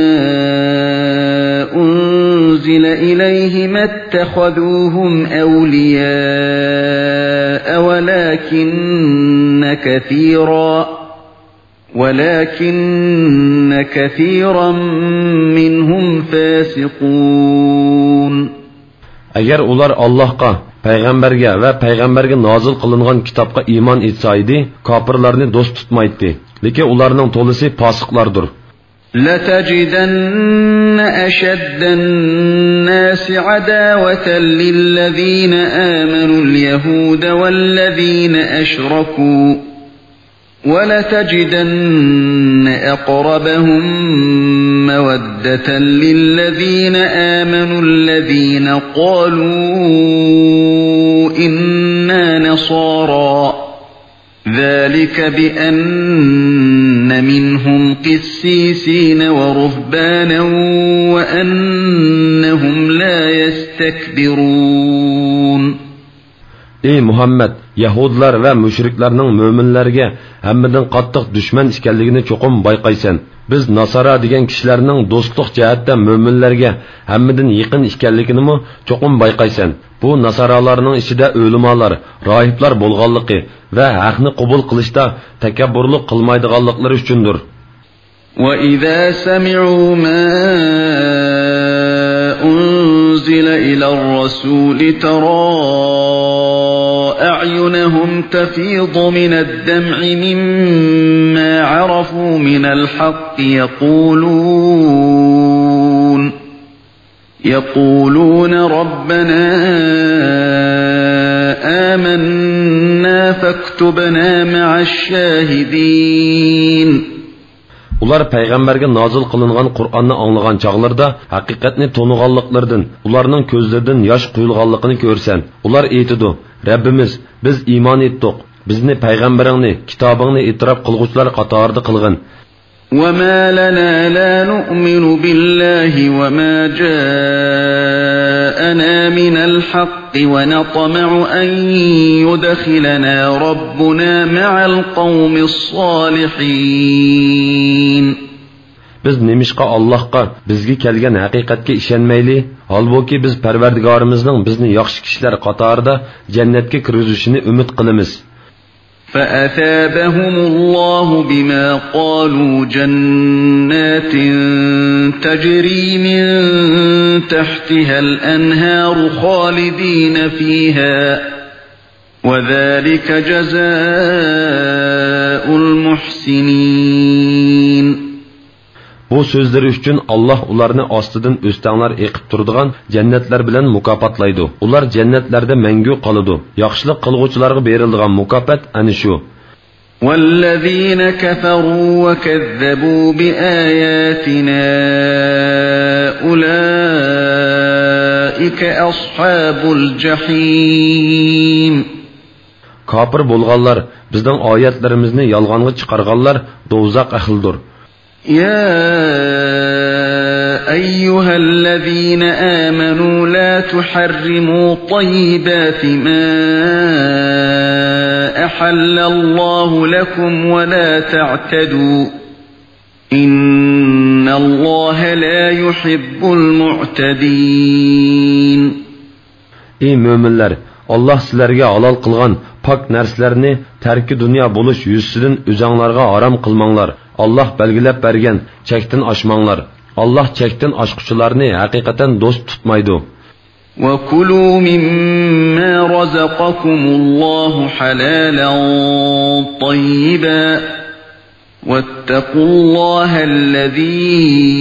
أنزل إليه ما اتخذوهم أولياء ولكن كثيرا ولكن كثيرا منهم فاسقون. Agar ular Allohga, payg'ambarga va payg'ambarga nozil qilingan kitobga iymon etsaydi, kofirlarni do'st tutmaydi. Lekin ularning to'lisi fosiqlardir. لتجدن أشد الناس عداوة للذين آمنوا اليهود والذين أشركوا ولتجدن أقربهم مودة للذين آمنوا الذين قالوا إنا نصارى ذلك بأن منهم قسيسين ورهبانا وأنهم لا يستكبرون. Ey Muhammed, Yahudilar va mushriklarning mo'minlarga hammadan qattiq dushman ekanligini cho'qim bayqaysan. Biz Nasara degan kishilarning do'stlik jihatda mo'minlarga hammadan yaqin ekanligini mo cho'qim bayqaysan. Bu Nasaralarning ichida o'limalar, rohiblar bo'lganligi va haqni qabul qilishda takabburlik qilmaydiganliklari uchundir. وَإِذَا سَمِعُوا مَا أُنزِلَ إِلَى الرَّسُولِ تَرَى أَعْيُنَهُمْ تَفِيضُ مِنَ الدَّمْعِ مِمَّا عَرَفُوا مِنَ الْحَقِّ يَقُولُونَ يَقُولُونَ رَبَّنَا آمَنَّا فَاكْتُبْنَا مَعَ الشَّاهِدِينَ. Ular payg'ambarga nozil qilingan Qur'onni anglagan chog'larda haqiqatni to'niganliklaridan, ularning ko'zlaridan yosh quyilganligini ko'rsan. Ular aytidi: "Rabbimiz, biz iymon etdik. Bizni payg'ambaringni, kitobingni e'tirof qilguvchilar qatorida qilgin." وَمَا لَنَا لَا نُؤْمِنُ بِاللَّهِ وَمَا جَاءَنَا مِنَ الْحَقِّ وَنَطْمَعُ أَن يُدْخِلَنَا رَبُّنَا مَعَ الْقَوْمِ الصَّالِحِينَ. Biz nemishqa Allohga, bizga kelgan haqiqatga ishonmayli, holbuki biz Parvardigorimizning bizni yaxshi kishilar qatorida jannatga kirgizishini umid qilamiz. فَأَثَابَهُمُ اللَّهُ بِمَا قَالُوا جَنَّاتٍ تَجْرِي مِنْ تَحْتِهَا الْأَنْهَارُ خَالِدِينَ فِيهَا وَذَلِكَ جَزَاءُ الْمُحْسِنِينَ. Bu sözleri üçün Allah ularını astıdan östənlər eqib turduğan cennetler bilen mukapatlaydı. Ular cennetlerde mengü qalıdı. Yaxşılıq qılğuçularga berildiğan mukafat ani şu. وَالَّذِينَ كَفَرُوا وَكَذَّبُوا بِآيَاتِنَا أُولَئِكَ أَصْحَابُ الْجَحِيمِ. Kafir bolğanlar, bizden ayetlerimizni yalğanğa çıkarğanlar dozaq ahlidir. يا أيها الذين آمنوا لا تحرموا طيبات ما أحل الله لكم ولا تعتدوا إن الله لا يحب المعتدين. Ey müminler, Allah sizlerge halal kılgan pak nerslerini terki dünya buluş yüzsüdün üzanlarga haram kılmanlar. Allah belgilep bergen çektin aşmanlar. Allah çektin aşkıçılarını hakikaten dost tutmaydı. وَكُلُوا مِمَّا رَزَقَكُمُ اللَّهُ حَلَالًا طَيِّبًا وَاتَّقُوا اللَّهَ الَّذِي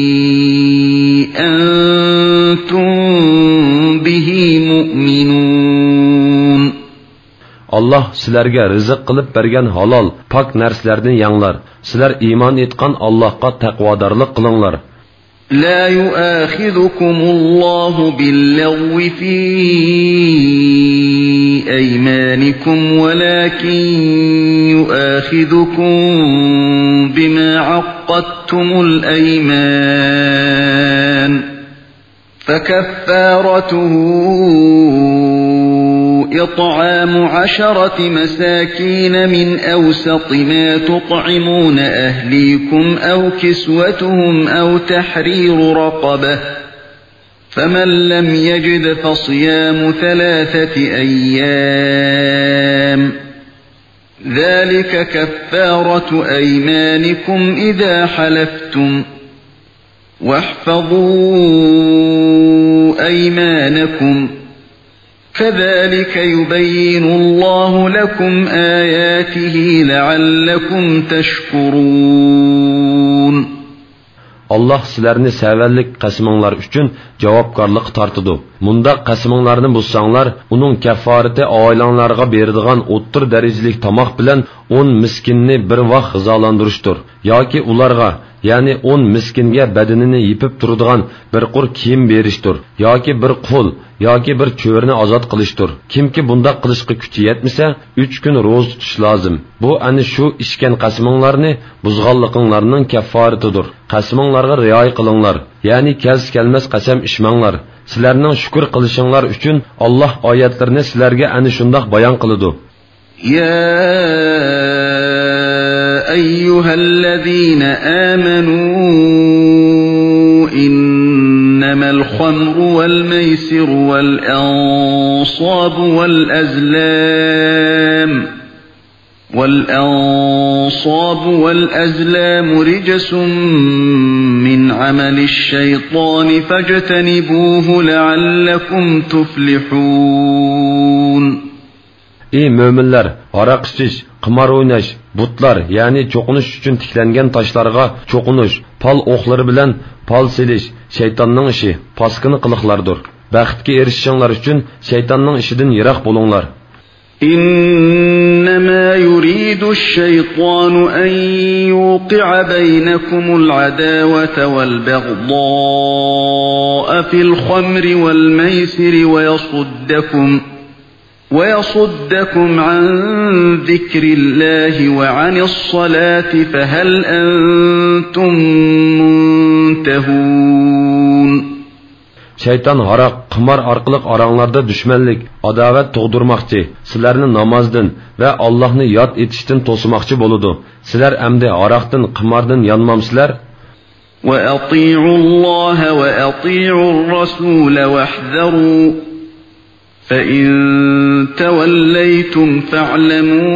أَنْتُمْ بِهِ مُؤْمِنُونَ. Allah sizlerge rızık kılıp bergen halal, pak nerslerden yanlar. Sizler iman etkan Allah'a takvadarlık kılınlar. لا يؤاخذكم الله باللغو في أيمانكم ولكن يؤاخذكم بما عقدتم الأيمان فكفارته إطعام عشرة مساكين من أوسط ما تطعمون أهليكم أو كسوتهم أو تحرير رقبة فمن لم يجد فصيام ثلاثة أيام ذلك كفارة أيمانكم إذا حلفتم واحفظوا أيمانكم كذلك يبين الله لكم آياته لعلكم تشكرون. Allah sizlerini severlik qasminglar üçün javobgarlik tartıdı. Munda qasminglarni buzsanglar, onun kefareti oilanglarga beradigan o'ttir darajalik tamoq bilan o'n miskinni bir vaqt g'izolantirishdir. yoki ularga, ya'ni o'n miskinga badanini yipib turadigan bir qur kiyim berishdir, yoki bir qul yoki bir cho'rni ozod qilishdir. Kimki bundoq qilishga kuchi yetmasa, uch kun ro'za tutish lozim. Bu ana shu ishgan qasminglarni buzganliginglarning kaffaratidir. Qasminglarga rioya qilinglar, ya'ni kaz kelmas qasam ishmanglar. Sizlarning shukr qilishinglar uchun Alloh oyatlarini sizlarga ana shundoq bayon qiladi. Ya ayyuhallazina amanu إنما الخمر والميسر والأنصاب والأزلام والأنصاب والأزلام رجس من عمل الشيطان فاجتنبوه لعلكم تفلحون. Ey müminler, arak içiş, qimar oynash, butlar, yani çoqunuş üçün tiklengen taşlarga çoqunuş, pal oqları bilen pal selish, şeytanның işi, paskını qılıqlardır. Baxtga erişişinglar üçün şeytanның işidin yiroq bo'linglar. إنما يريد الشيطان أن يوقع بينكم العداوة والبغضاء في الخمر والميسر ويصدكم ويصدكم عن ذكر الله وعن الصلاة فهل أنتم منتهون. Şeytan harak, qimar arqılıq aranglarda düşmanlik, adavet tug'dirmoqchi, sizlarni namozdan va Allohni yod etishdan to'smoqchi bo'ladi. Sizlar endi haraqdan, qimardan yanmamsizlar. Wa ati'ullaha wa ati'ur rasul wahdharu fa in tawallaytum fa'lamu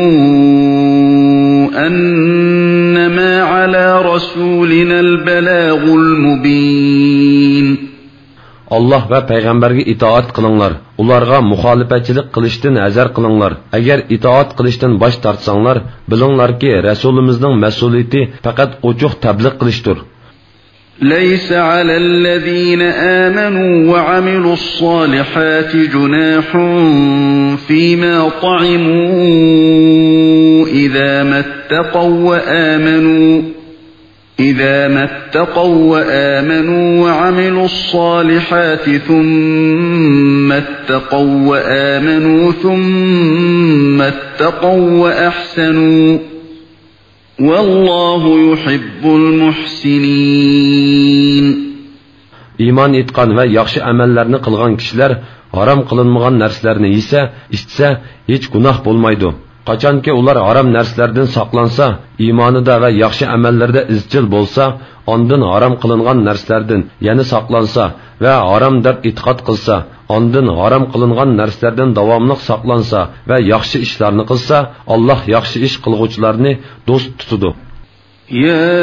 annama ala rasulina al-balagul mubin. Allah ve peygamberge itaat kılınlar. Ularga muhalifetçilik kılıştın hazar kılınlar. Eğer itaat kılıştın baş tartsanlar, bilinglar ki Resulümüzün mesuliyeti fakat oçuq tebliğ kılıştır. لَيْسَ عَلَى الَّذ۪ينَ آمَنُوا وَعَمِلُوا الصَّالِحَاتِ جُنَاحٌ فِيمَا طَعِمُوا إِذَا مَا اتَّقَوْا وَآمَنُوا إذا ما اتقوا وآمنوا وعملوا الصالحات ثم اتقوا وآمنوا ثم اتقوا وأحسنوا والله يحب المحسنين. İman etkan ve yaxşı amellerini kılgan kişiler haram kılınmagan nerslerini yese, içse hiç günah bulmaydı. qachonki ular harom narsalardan saqlansa, iymonida va yaxshi amallarda izchil bo'lsa, ondan harom qilingan narsalardan yana saqlansa va harom deb e'tiqod qilsa, ondan harom qilingan narsalardan davomli saqlansa va yaxshi ishlarni qilsa, Alloh yaxshi ish qilguvchilarni do'st tutadi. يا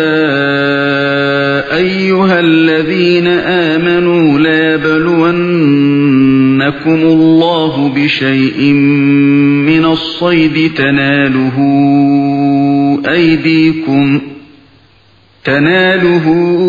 أيها الذين آمنوا لا يبلونكم الله بشيء من الصيد تناله أيديكم تناله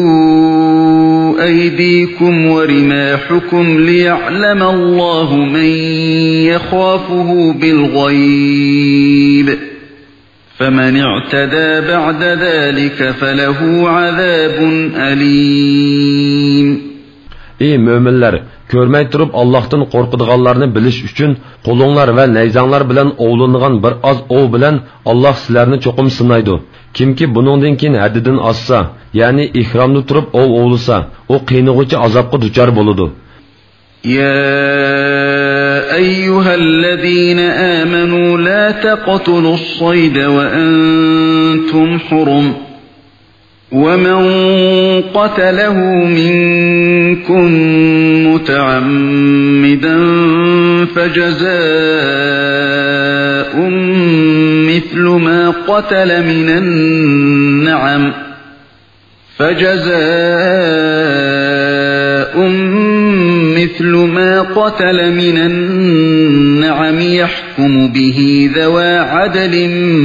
أيديكم ورماحكم ليعلم الله من يخافه بالغيب فمن اعتدى بعد ذلك فله عذاب أليم. Ey müminler, görmey turup Allah'tan korkuduğanlarını biliş üçün kolunlar ve neyzanlar bilen oğlunğan bir az ov bilen Allah sizlerini çokum sınaydı. Kimki bunundan keyin haddidan azsa, yani ihramda turup ov ovlusa, o qiynıgıcı azapqa duchar boludu. يا أيها الذين آمنوا لا تقتلوا الصيد وأنتم حرم ومن قتله منكم متعمدا فجزاء مثل ما قتل من النعم فجزاء مثل ما قتل من النعم يحكم به ذوى عدل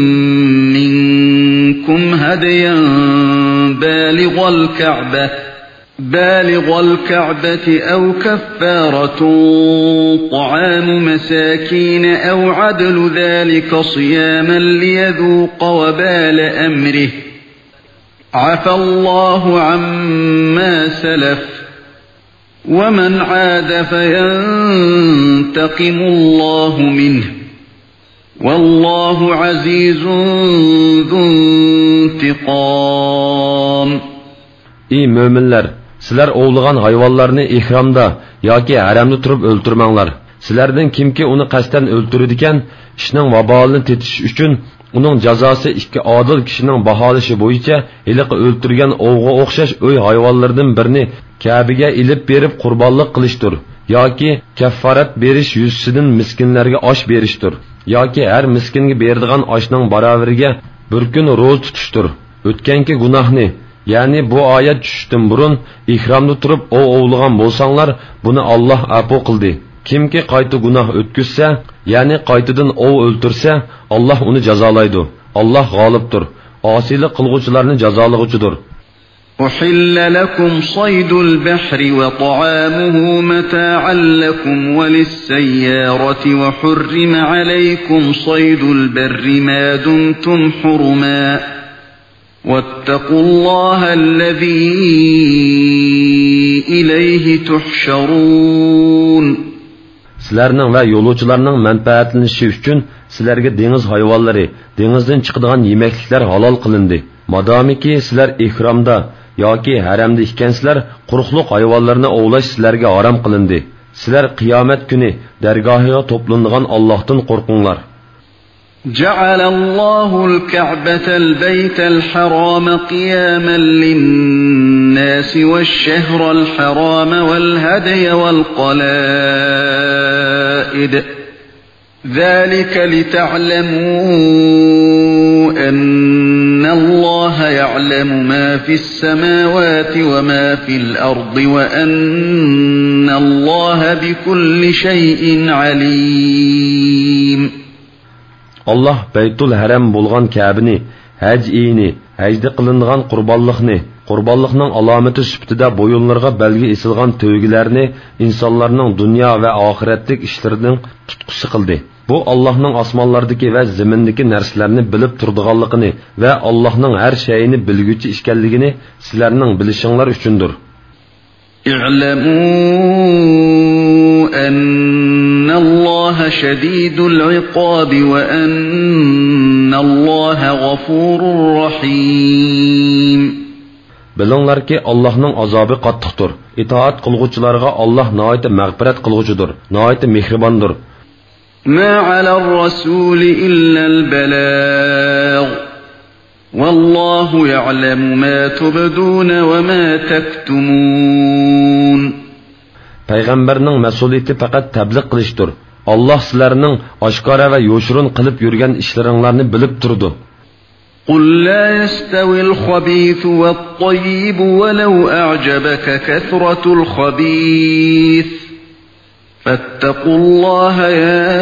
منكم هديا بالغ الكعبة بالغ الكعبة أو كفارة طعام مساكين أو عدل ذلك صياما ليذوق وبال أمره عفى الله عما سلف ومن عاد فينتقم الله منه والله عزيز ذو انتقام. Ey müminler, sizler oğluğan hayvanlarını ihramda yoki haramda turib öldürmanglar. Sizlerden kimki onu qasdan öldürüdiken, işning vabalini tetish uchun uning jazosi ikki adil kishining baholishi bo'yicha iliq o'ltirgan ovga o'xshash uy hayvonlaridan birini Kabe'ga ilib berib qurbonlik qilishdir yoki kaffarat berish yuzsidan miskinlarga osh berishdir yoki har miskinga beradigan oshning baravariga bir kun ro'za tutishdir. O'tganki gunohni, ya'ni bu oyat tushishdan burun ihromda turib ov ovlagan bo'lsanglar, buni Alloh afo qildi. Kimki qayta gunoh o'tkazsa, ya'ni qaytadan ov o'ltirsa, Alloh uni jazolaydi. Alloh g'olibdir. Osiylik qilguvchilarni jazolag'uchidir. أحل لكم صيد البحر وطعامه متاعا لكم وللسيارة وحرم عليكم صيد البر ما دمتم حرما واتقوا الله الذي إليه تحشرون. Sizlerning va yo'lovchilarning manfaatlanishi uchun sizlarga dengiz hayvonlari, dengizdan chiqadigan yemekliklar halol qilindi. Madomiki sizlar ihromda yoki haramda ekansizlar, quruqliq hayvonlarni ovlash sizlarga harom qilindi. Sizlar qiyomat kuni dargohiga to'planadigan Allohdan qo'rqinglar. جعل الله الكعبة البيت الحرام قياما للناس والشهر الحرام والهدي والقلائد ذلك لتعلموا أن الله يعلم ما في السماوات وما في الأرض وأن الله بكل شيء عليم. Allah Beytul Haram bo'lgan Ka'bani, haj eyini, hajda qilingan qurbonlikni, qurbonlikning alomati sifatida bo'yinlarga belgi esilgan to'ygilarni insonlarning dunyo va oxiratlik ishlarining tutqusi qildi. Bu Allohning osmonlardagi va zamindagi narsalarni bilib turadiganligini va Allohning har shayini bilguchi ekanligini sizlarning bilishinglar uchundir. اعلموا أن الله شديد العقاب وأن الله غفور رحيم. Bilinglar ki Allah'ның azabı qattiqdir. İtaat qilguvchilarga Allah nəhayət məğfirət qilguvchidir, nəhayət mehribandır. ما على الرسول إلا البلاغ والله يعلم ما تبدون وما تكتمون. Peygamberning mas'uliyati faqat tabliğ qilishdir. Allah sizlarning oshkora va yo'shirun qilib yurgan ishlaringlarni bilib turdi. قل لا يستوي الخبيث والطيب ولو أعجبك كثرة الخبيث فاتقوا الله يا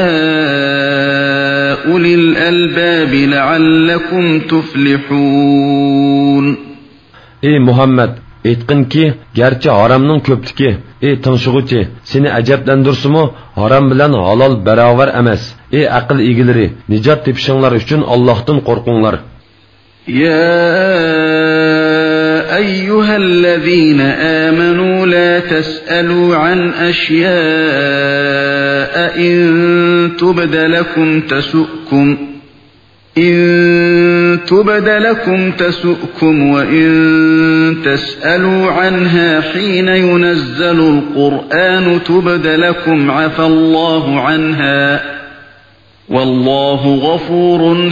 أولي الألباب لعلكم تفلحون. Ey Muhammed, aytqinki, garchi haromning ko'pligi, ey tinshug'uchi, seni ajablandirsimu, harom bilan halol barobar emas. Ey aql egilari, nijot tepishinglar uchun Allohdan qo'rqinglar. يا أيها الذين آمنوا لا تسألوا عن أشياء إن تبد لكم تسؤكم إن تبد لكم تسؤكم وإن تسألوا عنها حين ينزل القرآن تبد لكم عفى الله عنها والله غفور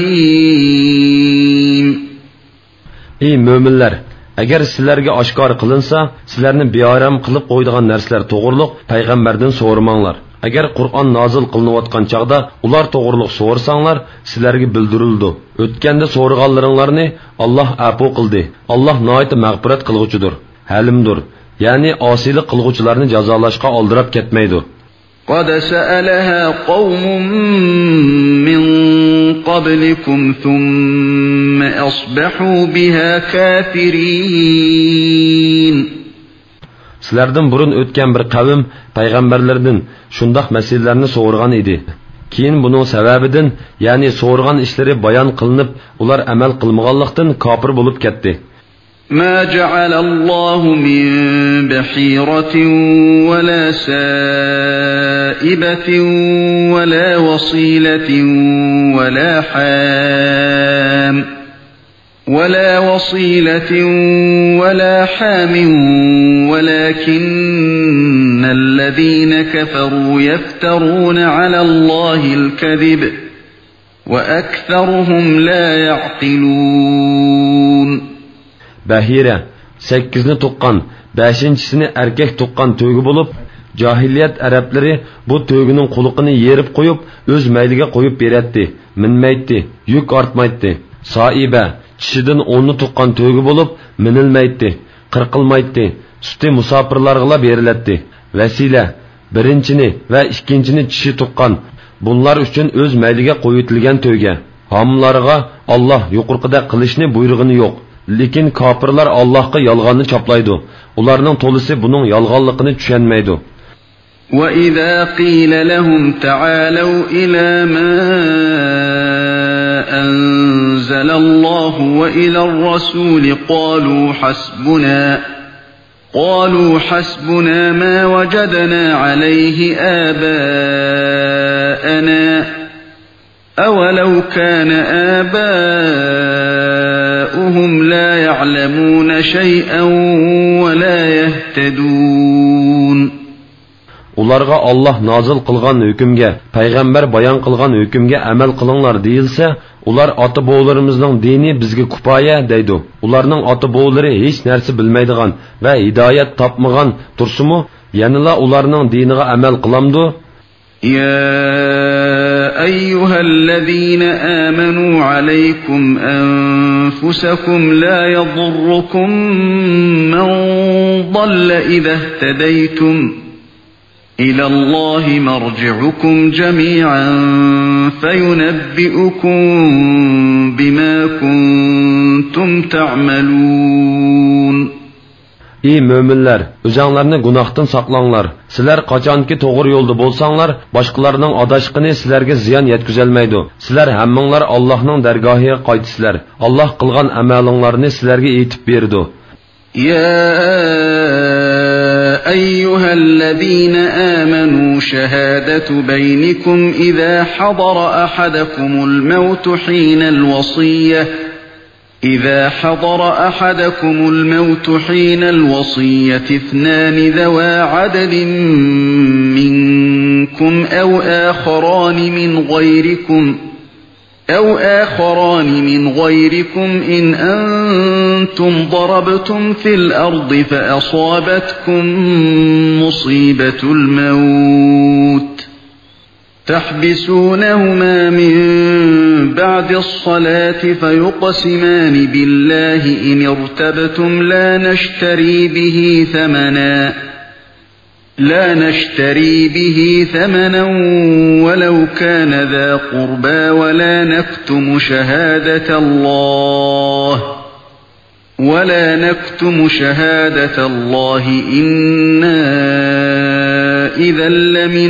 حليم. Ey mo'minlar, agar sizlarga oshkor qilinsa, sizlarni beoram qilib qo'ydigan narsalar to'g'riliq payg'ambardan so'ramanglar. Agar Qur'on nozil qilinayotgan chaqda ular to'g'riliq so'rsanglar, sizlarga bildirildi. O'tganda so'rganlaringlarni Alloh afu qildi. Alloh nihoyat mag'firat qilg'uchidir, halimdir. Ya'ni osiylik qilg'uchilarni jazolashga oldirab ketmaydi. قد سألها قوم من قبلكم ثم أصبحوا بها كافرين. Sizlardan burun o'tgan bir qavm payg'ambarlardan shundoq masalalarni so'rgan edi. Keyin buning sababidan, ya'ni so'rgan ishlari bayon qilinib, ular amal qilmaganlikdan kofir bo'lib ketdi. ما جعل الله من بحيرة ولا سائبة ولا وصيلة ولا حام ولا وصيلة ولا حام ولكن الذين كفروا يفترون على الله الكذب وأكثرهم لا يعقلون. Bahira sakkizni tuqqan, beshinchisini erkak tuqqan to'ygi bo'lib, jahiliyat arablari bu to'ygining quliqini yerib qo'yib, o'z mayliga qo'yib beradi, minmaydi, yuk ortmaydi. Soiba kishidan o'nni tuqqan to'ygi bo'lib, minilmaydi, qirqilmaydi, suti musofirlarga beriladi. Vasila birinchini va ikkinchini kishi tuqqan, bunlar uchun o'z mayliga qo'yitilgan to'yga. Homlarga Alloh yuqorqida qilishni buyrug'ini yo'q. Lekin kofirlar Allohga yolg'onni choplaydi. Ularning to'lisi buning yolg'onligini tushunmaydi. Wa idza qila lahum ta'alu ila ma anzala Allahu wa ila ar-rasul qalu hasbuna qalu hasbuna ma wajadna alayhi aba'ana awalau kana aba'uhum la ya'lamuna shay'an wa la yahtadun. Ularga Allah nazil qilgan hukmga, payg'ambar bayon qilgan hukmga amal qilinglar deyilsa, ular ota-bovlarimizning dini bizga kifoya deydi. Ularning ota-bovlari hech narsa bilmaydigan va hidoyat topmagan tursimu, yanila ularning diniga amal qilamdi. يا أيها الذين آمنوا عليكم أنفسكم لا يضركم من ضل إذا اهتديتم إلى الله مرجعكم جميعا فينبئكم بما كنتم تعملون. Ey möminler, özüңlarni günahdan saqlanglar. Sizler qachonki to'g'ri yo'lda bo'lsanglar, boshqalarning adashqini sizlarga ziyon yetkazolmaydi. Sizler hammanglar Allohning dargohiga qaytisizlar. Alloh qilgan amalinglarni sizlarga aytib berdi. Ya ayyuhallazina amanu shahadatu baynikum idha hadara ahadakumul maut hina al-wasiyyah إذا حضر أحدكم الموت حين الوصية اثنان ذوى عدل منكم أو آخران من غيركم أو آخران من غيركم إن أنتم ضربتم في الأرض فأصابتكم مصيبة الموت تحبسونهما من بعد الصلاة فيقسمان بالله إن ارتبتم لا نشتري به ثمنا لا نشتري به ثمنا ولو كان ذا قربى ولا نكتم شهادة الله ولا نكتم شهادة الله إنا إذا لمن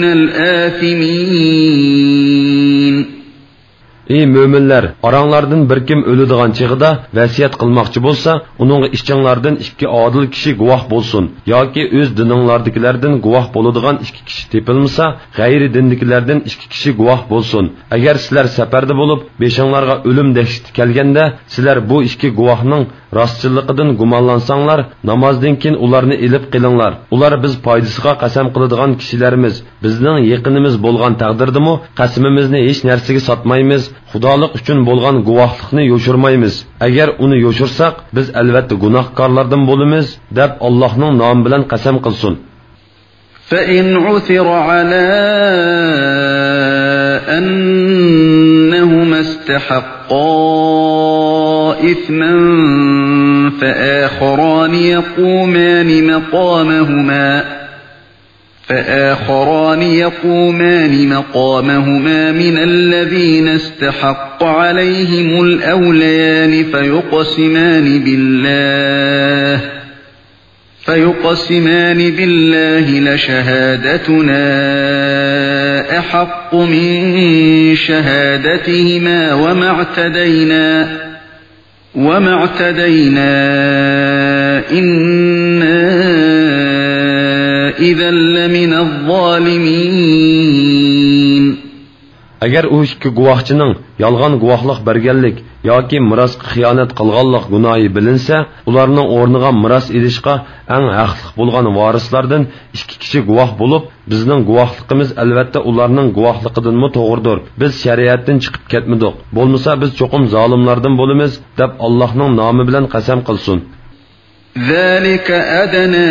الآثمين. Ey möminler, aranglardan bir kim ölüdigan çığıda vasiyat qilmoqchi bo'lsa, uning ishchinglardan ikki adil kishi guvoh bo'lsin, yoki o'z dininglardagilardan guvoh bo'ladigan ikki kishi tepilmasa, g'ayri dindagilardan ikki kishi guvoh bo'lsin. Agar sizlar safarda bo'lib, beshinglarga o'lim dahshati kelganda, sizlar bu ikki guvohning rostchilligidan gumonlansanglar, namozdan keyin ularni elib qilinglar. Ular biz foydasiga qasam qiladigan kishilarimiz, bizning yaqinimiz bo'lgan taqdirdimi, qasamimizni hech narsaga sotmaymiz. Xudolik uchun bo'lgan guvohlikni yo'shirmaymiz. Agar uni yo'shirsak, biz albatta gunohkorlardan bo'lamiz, deb Allohning nomi bilan qasam qilsin. فَإِنْ عُثِرَ عَلَى أَنَّهُمَا اسْتَحَقَّا إِثْمًا فَآخَرَانِ يَقُومَانِ مَقَامَهُمَا فآخران يقومان مقامهما من الذين استحق عليهم الأوليان فيقسمان بالله فيقسمان بالله لشهادتنا أحق من شهادتهما وما اعتدينا وما اعتدينا إنا إذا لمن الظالمين. Agar u ikki guvohchining yolg'on guvohlik berganlik yoki mirosga xiyonat qilganlik gunohi bilinsa, ularning o'rniga miros ilishga eng haqli bo'lgan varislardan ikki kishi guvoh bo'lib, bizning guvohligimiz albatta ularning guvohligidanmi to'g'ridir. Biz shariatdan chiqib ketmadik. Bo'lmasa biz cho'qim zolimlardan bo'lamiz, deb Allohning nomi bilan qasam qilsin. ذلك أدنى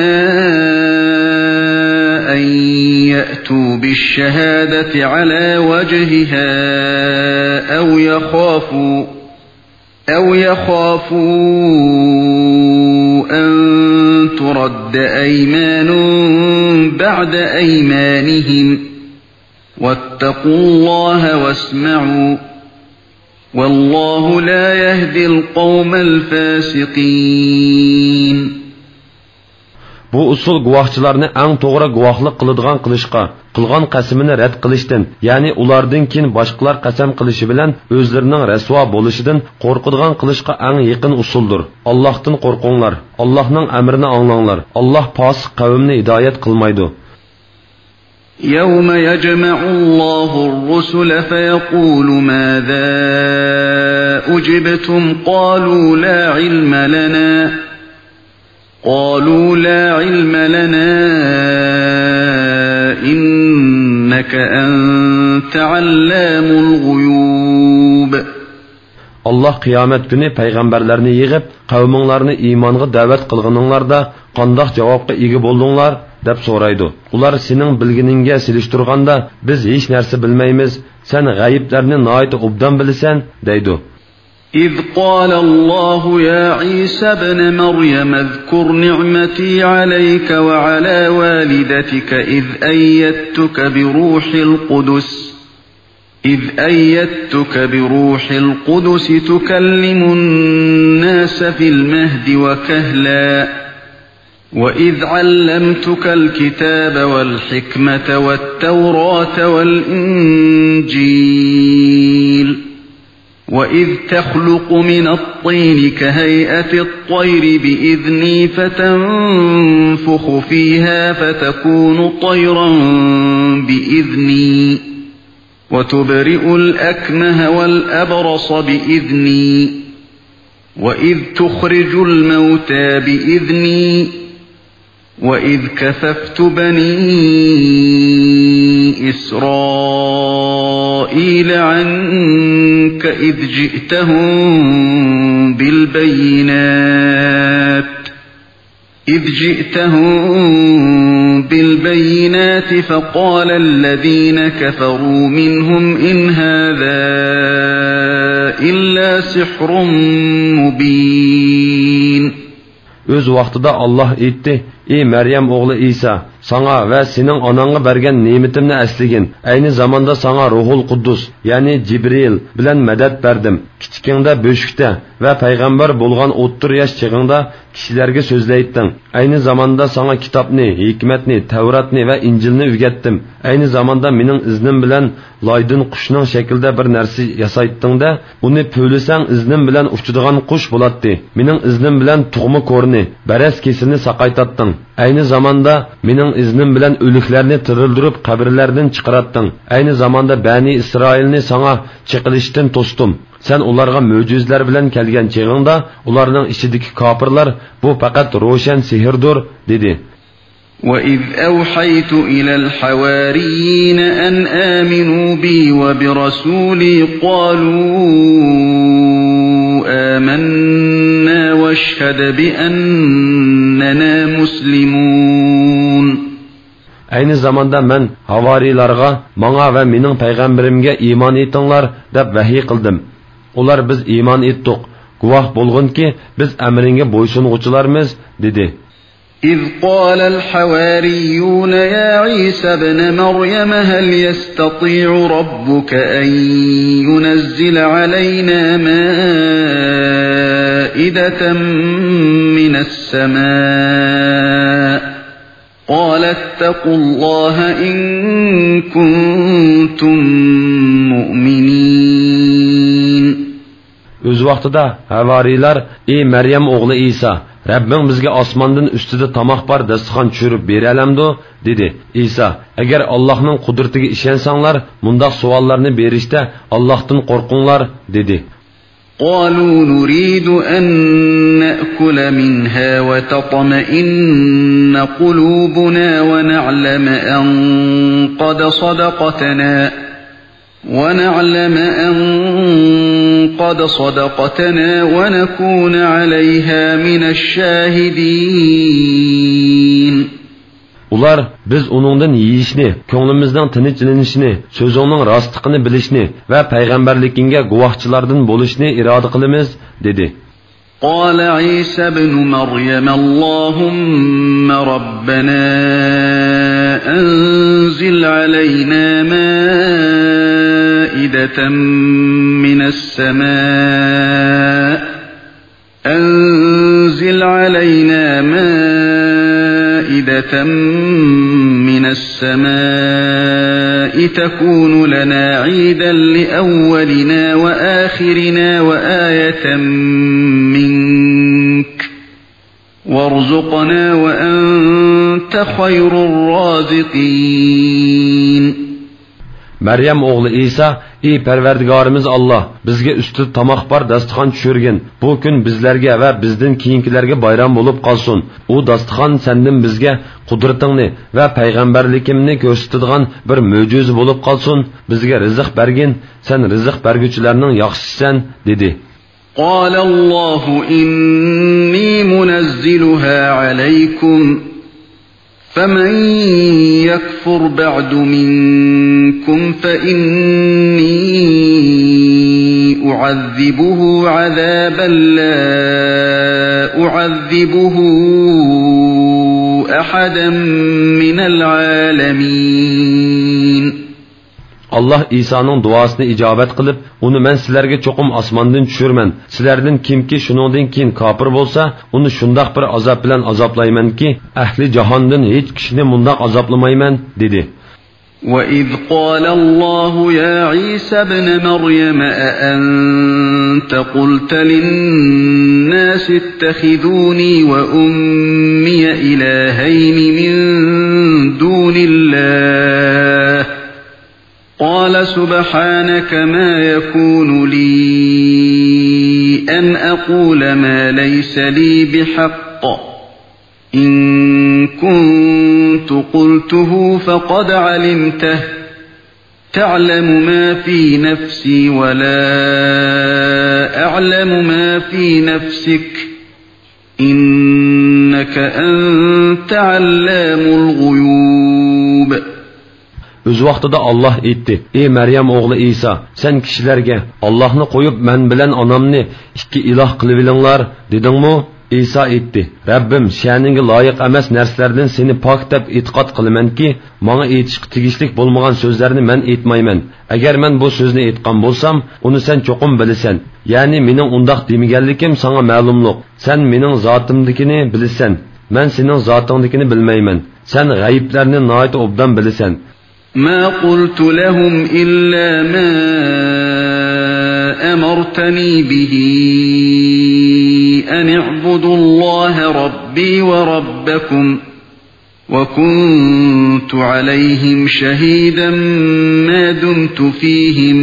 أن يأتوا بالشهادة على وجهها أو يخافوا أو يخافوا أن ترد أيمان بعد أيمانهم واتقوا الله واسمعوا والله لا يهدي القوم الفاسقين. Bu usul guvohchilarni eng to'g'ri guvohlik qiladigan qilishqa, qilgan qasamini rad qilishdan, ya'ni ulardan keyin boshqalar qasam qilishi bilan o'zlarining rasvo bo'lishidan qo'rqadigan qilishqa eng yaqin usuldir. Allohdan qo'rqinglar, Allohning amrini anglanglar. Alloh fosiq qavmni hidoyat qilmaydi. يوم يجمع الله الرسل فيقول ماذا أجبتم قالوا لا علم لنا قالوا لا علم لنا إنك أنت علام الغيوب. Allah qiyomat kuni payg'ambarlarni yig'ib, qavminglarni iymonga da'vat qilganinglarda qandoq javobga ega bo'ldinglar deb so'raydi. Ular sening bilginingga silishtirganda biz hech narsa bilmaymiz, sen g'ayiblarni nihoyat obdan bilasan deydi. إذ قال الله يا عيسى ابن مريم اذكر نعمتي عليك وعلى والدتك إذ أيدتك بروح القدس إذ أيدتك بروح القدس تكلم الناس في المهد وكهلا وإذ علمتك الكتاب والحكمة والتوراة والإنجيل وإذ تخلق من الطين كهيئة الطير بإذني فتنفخ فيها فتكون طيرا بإذني وتبرئ الأكمه والأبرص بإذني وَإِذْ تُخْرِجُ الْمَوْتَى بِإِذْنِي وَإِذْ كَفَفْتُ بَنِي إِسْرَائِيلَ عَنكَ إِذْ جِئْتَهُم بِالْبَيِّنَاتِ إِذْ جِئْتَهُم بِالْبَيِّنَاتِ فَقَالَ الَّذِينَ كَفَرُوا مِنْهُمْ إِنْ هَذَا إِلَّا سِحْرٌ مُبِينٌ. Öz vaqtida Allah aytdi: "Ey Maryam oğlu İsa, sana ve senin ananğa bergen nimetimni esligin. Ayni zamanda sana Ruhul Quddus, yani Cibril bilen medet berdim. Kichikingda böşükte ve peygamber bolgan o'ttir yaş chig'ingda kishilarga so'zlaytding. Ayni zamanda sana kitapni, hikmetni, Tevratni ve İncilni ügetdim. Ayni zamanda mening iznim bilen laydın qushning shaklida bir narsa yasaytdingda, uni po'lisang iznim bilen uchadigan qush bo'latdi. Mening iznim bilen tug'ma ko'rni, baras kesilni saqaytatding. Ayni zamanda mening iznim bilen o'liklarni tirildirib qabrlardan chiqaratding. Ayni zamanda Bani İsrailni sana chiqilishdan to'sdim. Sen ularga mo'jizlar bilan kelgan chig'ingda ularning ichidagi kofirlar bu faqat ro'shan sehrdir dedi. وَإِذْ أَوْحَيْتُ إِلَى الْحَوَارِيِّينَ أَنْ آمِنُوا بِي وَبِرَسُولِي قَالُوا آمَنَّا وَاشْهَدْ بِأَنَّنَا مُسْلِمُونَ. Aynı zamanda men havarilarga, bana ve mening peygamberimge iman etinglar deb vahiy qildim. Ular biz iman etdik. Guvoh bo'lgin ki biz amringa bo'ysunuvchilarmiz dedi. إذ قال الحواريون يا عيسى ابن مريم هل يستطيع ربك أن ينزل علينا مائدة من السماء قال اتقوا الله إن كنتم مؤمنين. Öz vaqtida havarilar: "Ey Maryam oğlu İsa, Rabbing bizga osmondan ustida tamoq bor dasturxon tushirib beralamdi?" dedi. İsa: "Agar Allohning qudratiga ishonsanglar, mundaq savollarni berishda Allohdan qo'rqinglar" dedi. قالوا نريد أن نأكل منها وتطمئن قلوبنا ونعلم أن قد صدقتنا ونعلم أن قد صدقتنا ونكون عليها من الشاهدين. Ular biz onundan yeyishni, ko'nglimizning tinchlanishini, so'zingning rostligini bilishni va payg'ambarligingga guvohchilardan bo'lishni iroda qilamiz dedi. قال عيسى ابن مريم اللهم ربنا أنزل علينا مائدة من السماء أنزل علينا مائدة من السماء تكون لنا عيدا لأولنا وآخرنا وآية منك وارزقنا وأنت خير الرازقين. Maryam oğlu İsa: "Ey Perverdigarimiz Allah, bizge üstü tamoq bor dasturxon tushirgin. Bu kun bizlarga va bizdan keyingilarga bayram bo'lib qolsin. U dasturxon sendan bizga qudratingni va payg'ambarligingni ko'rsatadigan bir mo'jiza bo'lib qolsin. Bizga rizq bergin. Sen rizq berguvchilarning yaxshisisan" dedi. قال الله إني منزلها عليكم فمن يكفر بعد منكم فإني أعذبه عذابا لا أعذبه أحدا من العالمين. Allah İsa'nın duasını icabet kılıp, onu men sizlerge çokum asmandan düşürmen. Sizlerden kim ki şunundan keyin kafir bolsa, onu şundaq bir azap bilen azaplayman ki, ahli cahandan hiç kişini mundaq azaplamayman, dedi. وَإِذْ قَالَ اللَّهُ يَا عِيسَى ابْنَ مَرْيَمَ أَأَنْتَ قُلْتَ لِلنَّاسِ اتَّخِذُونِي وَأُمِّيَ إِلَٰهَيْنِ مِنْ دُونِ اللَّهِ قال سبحانك ما يكون لي أن أقول ما ليس لي بحق إن كنت قلته فقد علمته تعلم ما في نفسي ولا أعلم ما في نفسك إنك أنت علام الغيوب. Öz vaqtida Allah aytdi: "Ey Maryam o'g'li İsa, sen kishilarga Allohni qo'yib men bilan onamni ikki iloh qilib olinglar" dedingmi? İsa aytdi: "Rabbim, sha'ninga loyiq emas narsalardan seni pok deb e'tiqod qilamanki, menga aytishga tegishlik bo'lmagan so'zlarni men aytmayman. Agar men bu so'zni aytgan bo'lsam, uni sen cho'qim bilasan. Ya'ni mening undoq demaganligim senga ma'lumlik. Sen mening zotimdikini bilasan. Men sening zotingdikini bilmayman. Sen g'ayiblarni nihoyat obdan bilasan." ما قلت لهم إلا ما أمرتني به أن اعبدوا الله ربي وربكم وكنت عليهم شهيدا ما دمت فيهم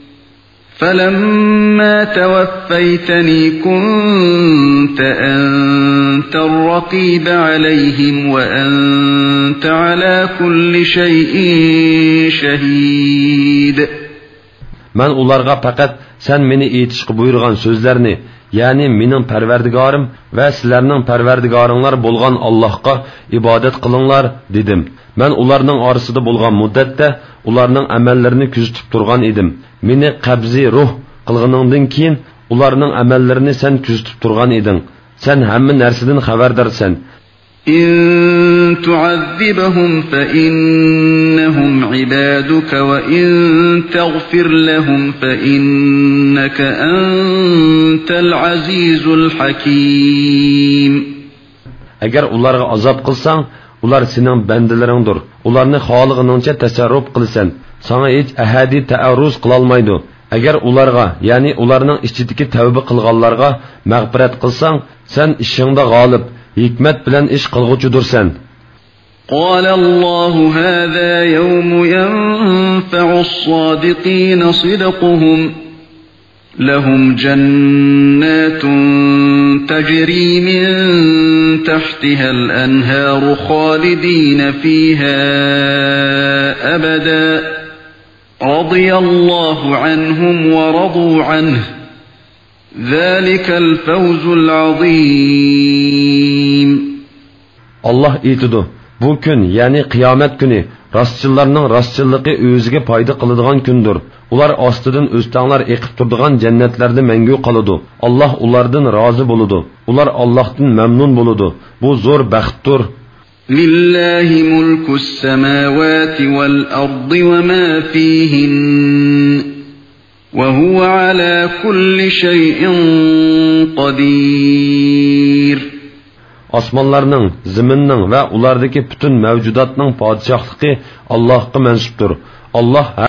فلما توفيتني كنت أنت الرقيب عليهم وأنت على كل شيء شهيد. من ularga faqat sen meni aytishga buyurgan so'zlarni, ya'ni mening Parvardigorim va sizlarning Parvardigoringlar bo'lgan Allohga ibodat qilinglar dedim. Men ularning orasida bo'lgan muddatda ularning amallarini kuzatib turgan edim. Meni qabzi ruh qilganingdan keyin ularning amallarini sen kuzatib turgan eding. Sen hamma narsadan xabardorsan. إن تعذبهم فإنهم عبادك وإن تغفر لهم فإنك أنت العزيز الحكيم. Agar ularga azob qilsang, ular sening bandalaringdir. Ularni xolig'ingcha tasarruf qilsan. Sana hech ahadi ta'arruz qila olmaydi. Agar ularga, ya'ni ularning ichidagi tavba qilganlarga mag'firat qilsang, sen ishingda g'olib, hikmat bilan ish qilg'uchidirsan. قال الله هذا يوم ينفع الصادقين صدقهم لهم جنات تجري من تحتها الأنهار خالدين فيها أبدا رضي الله عنهم ورضوا عنه ذلك الفوز العظيم. Allah aytidi: bu kun, ya'ni qiyomat kuni rostchilarning rostchilligi o'ziga foyda qiladigan kundir. Ular ostidan o'stanglar eqib turadigan jannatlarda mangu qoladi. Alloh ulardan rozi bo'ladi. Ular Allohdan mamnun bo'ladi. Bu zo'r baxtdir. Lillahi mulkus samawati wal ardi wa ma fihin wa huwa ala kulli shay'in qadir. Osmonlarning, zaminning va ulardagi butun mavjudotning podshohligi Allohga mansubdir. Allah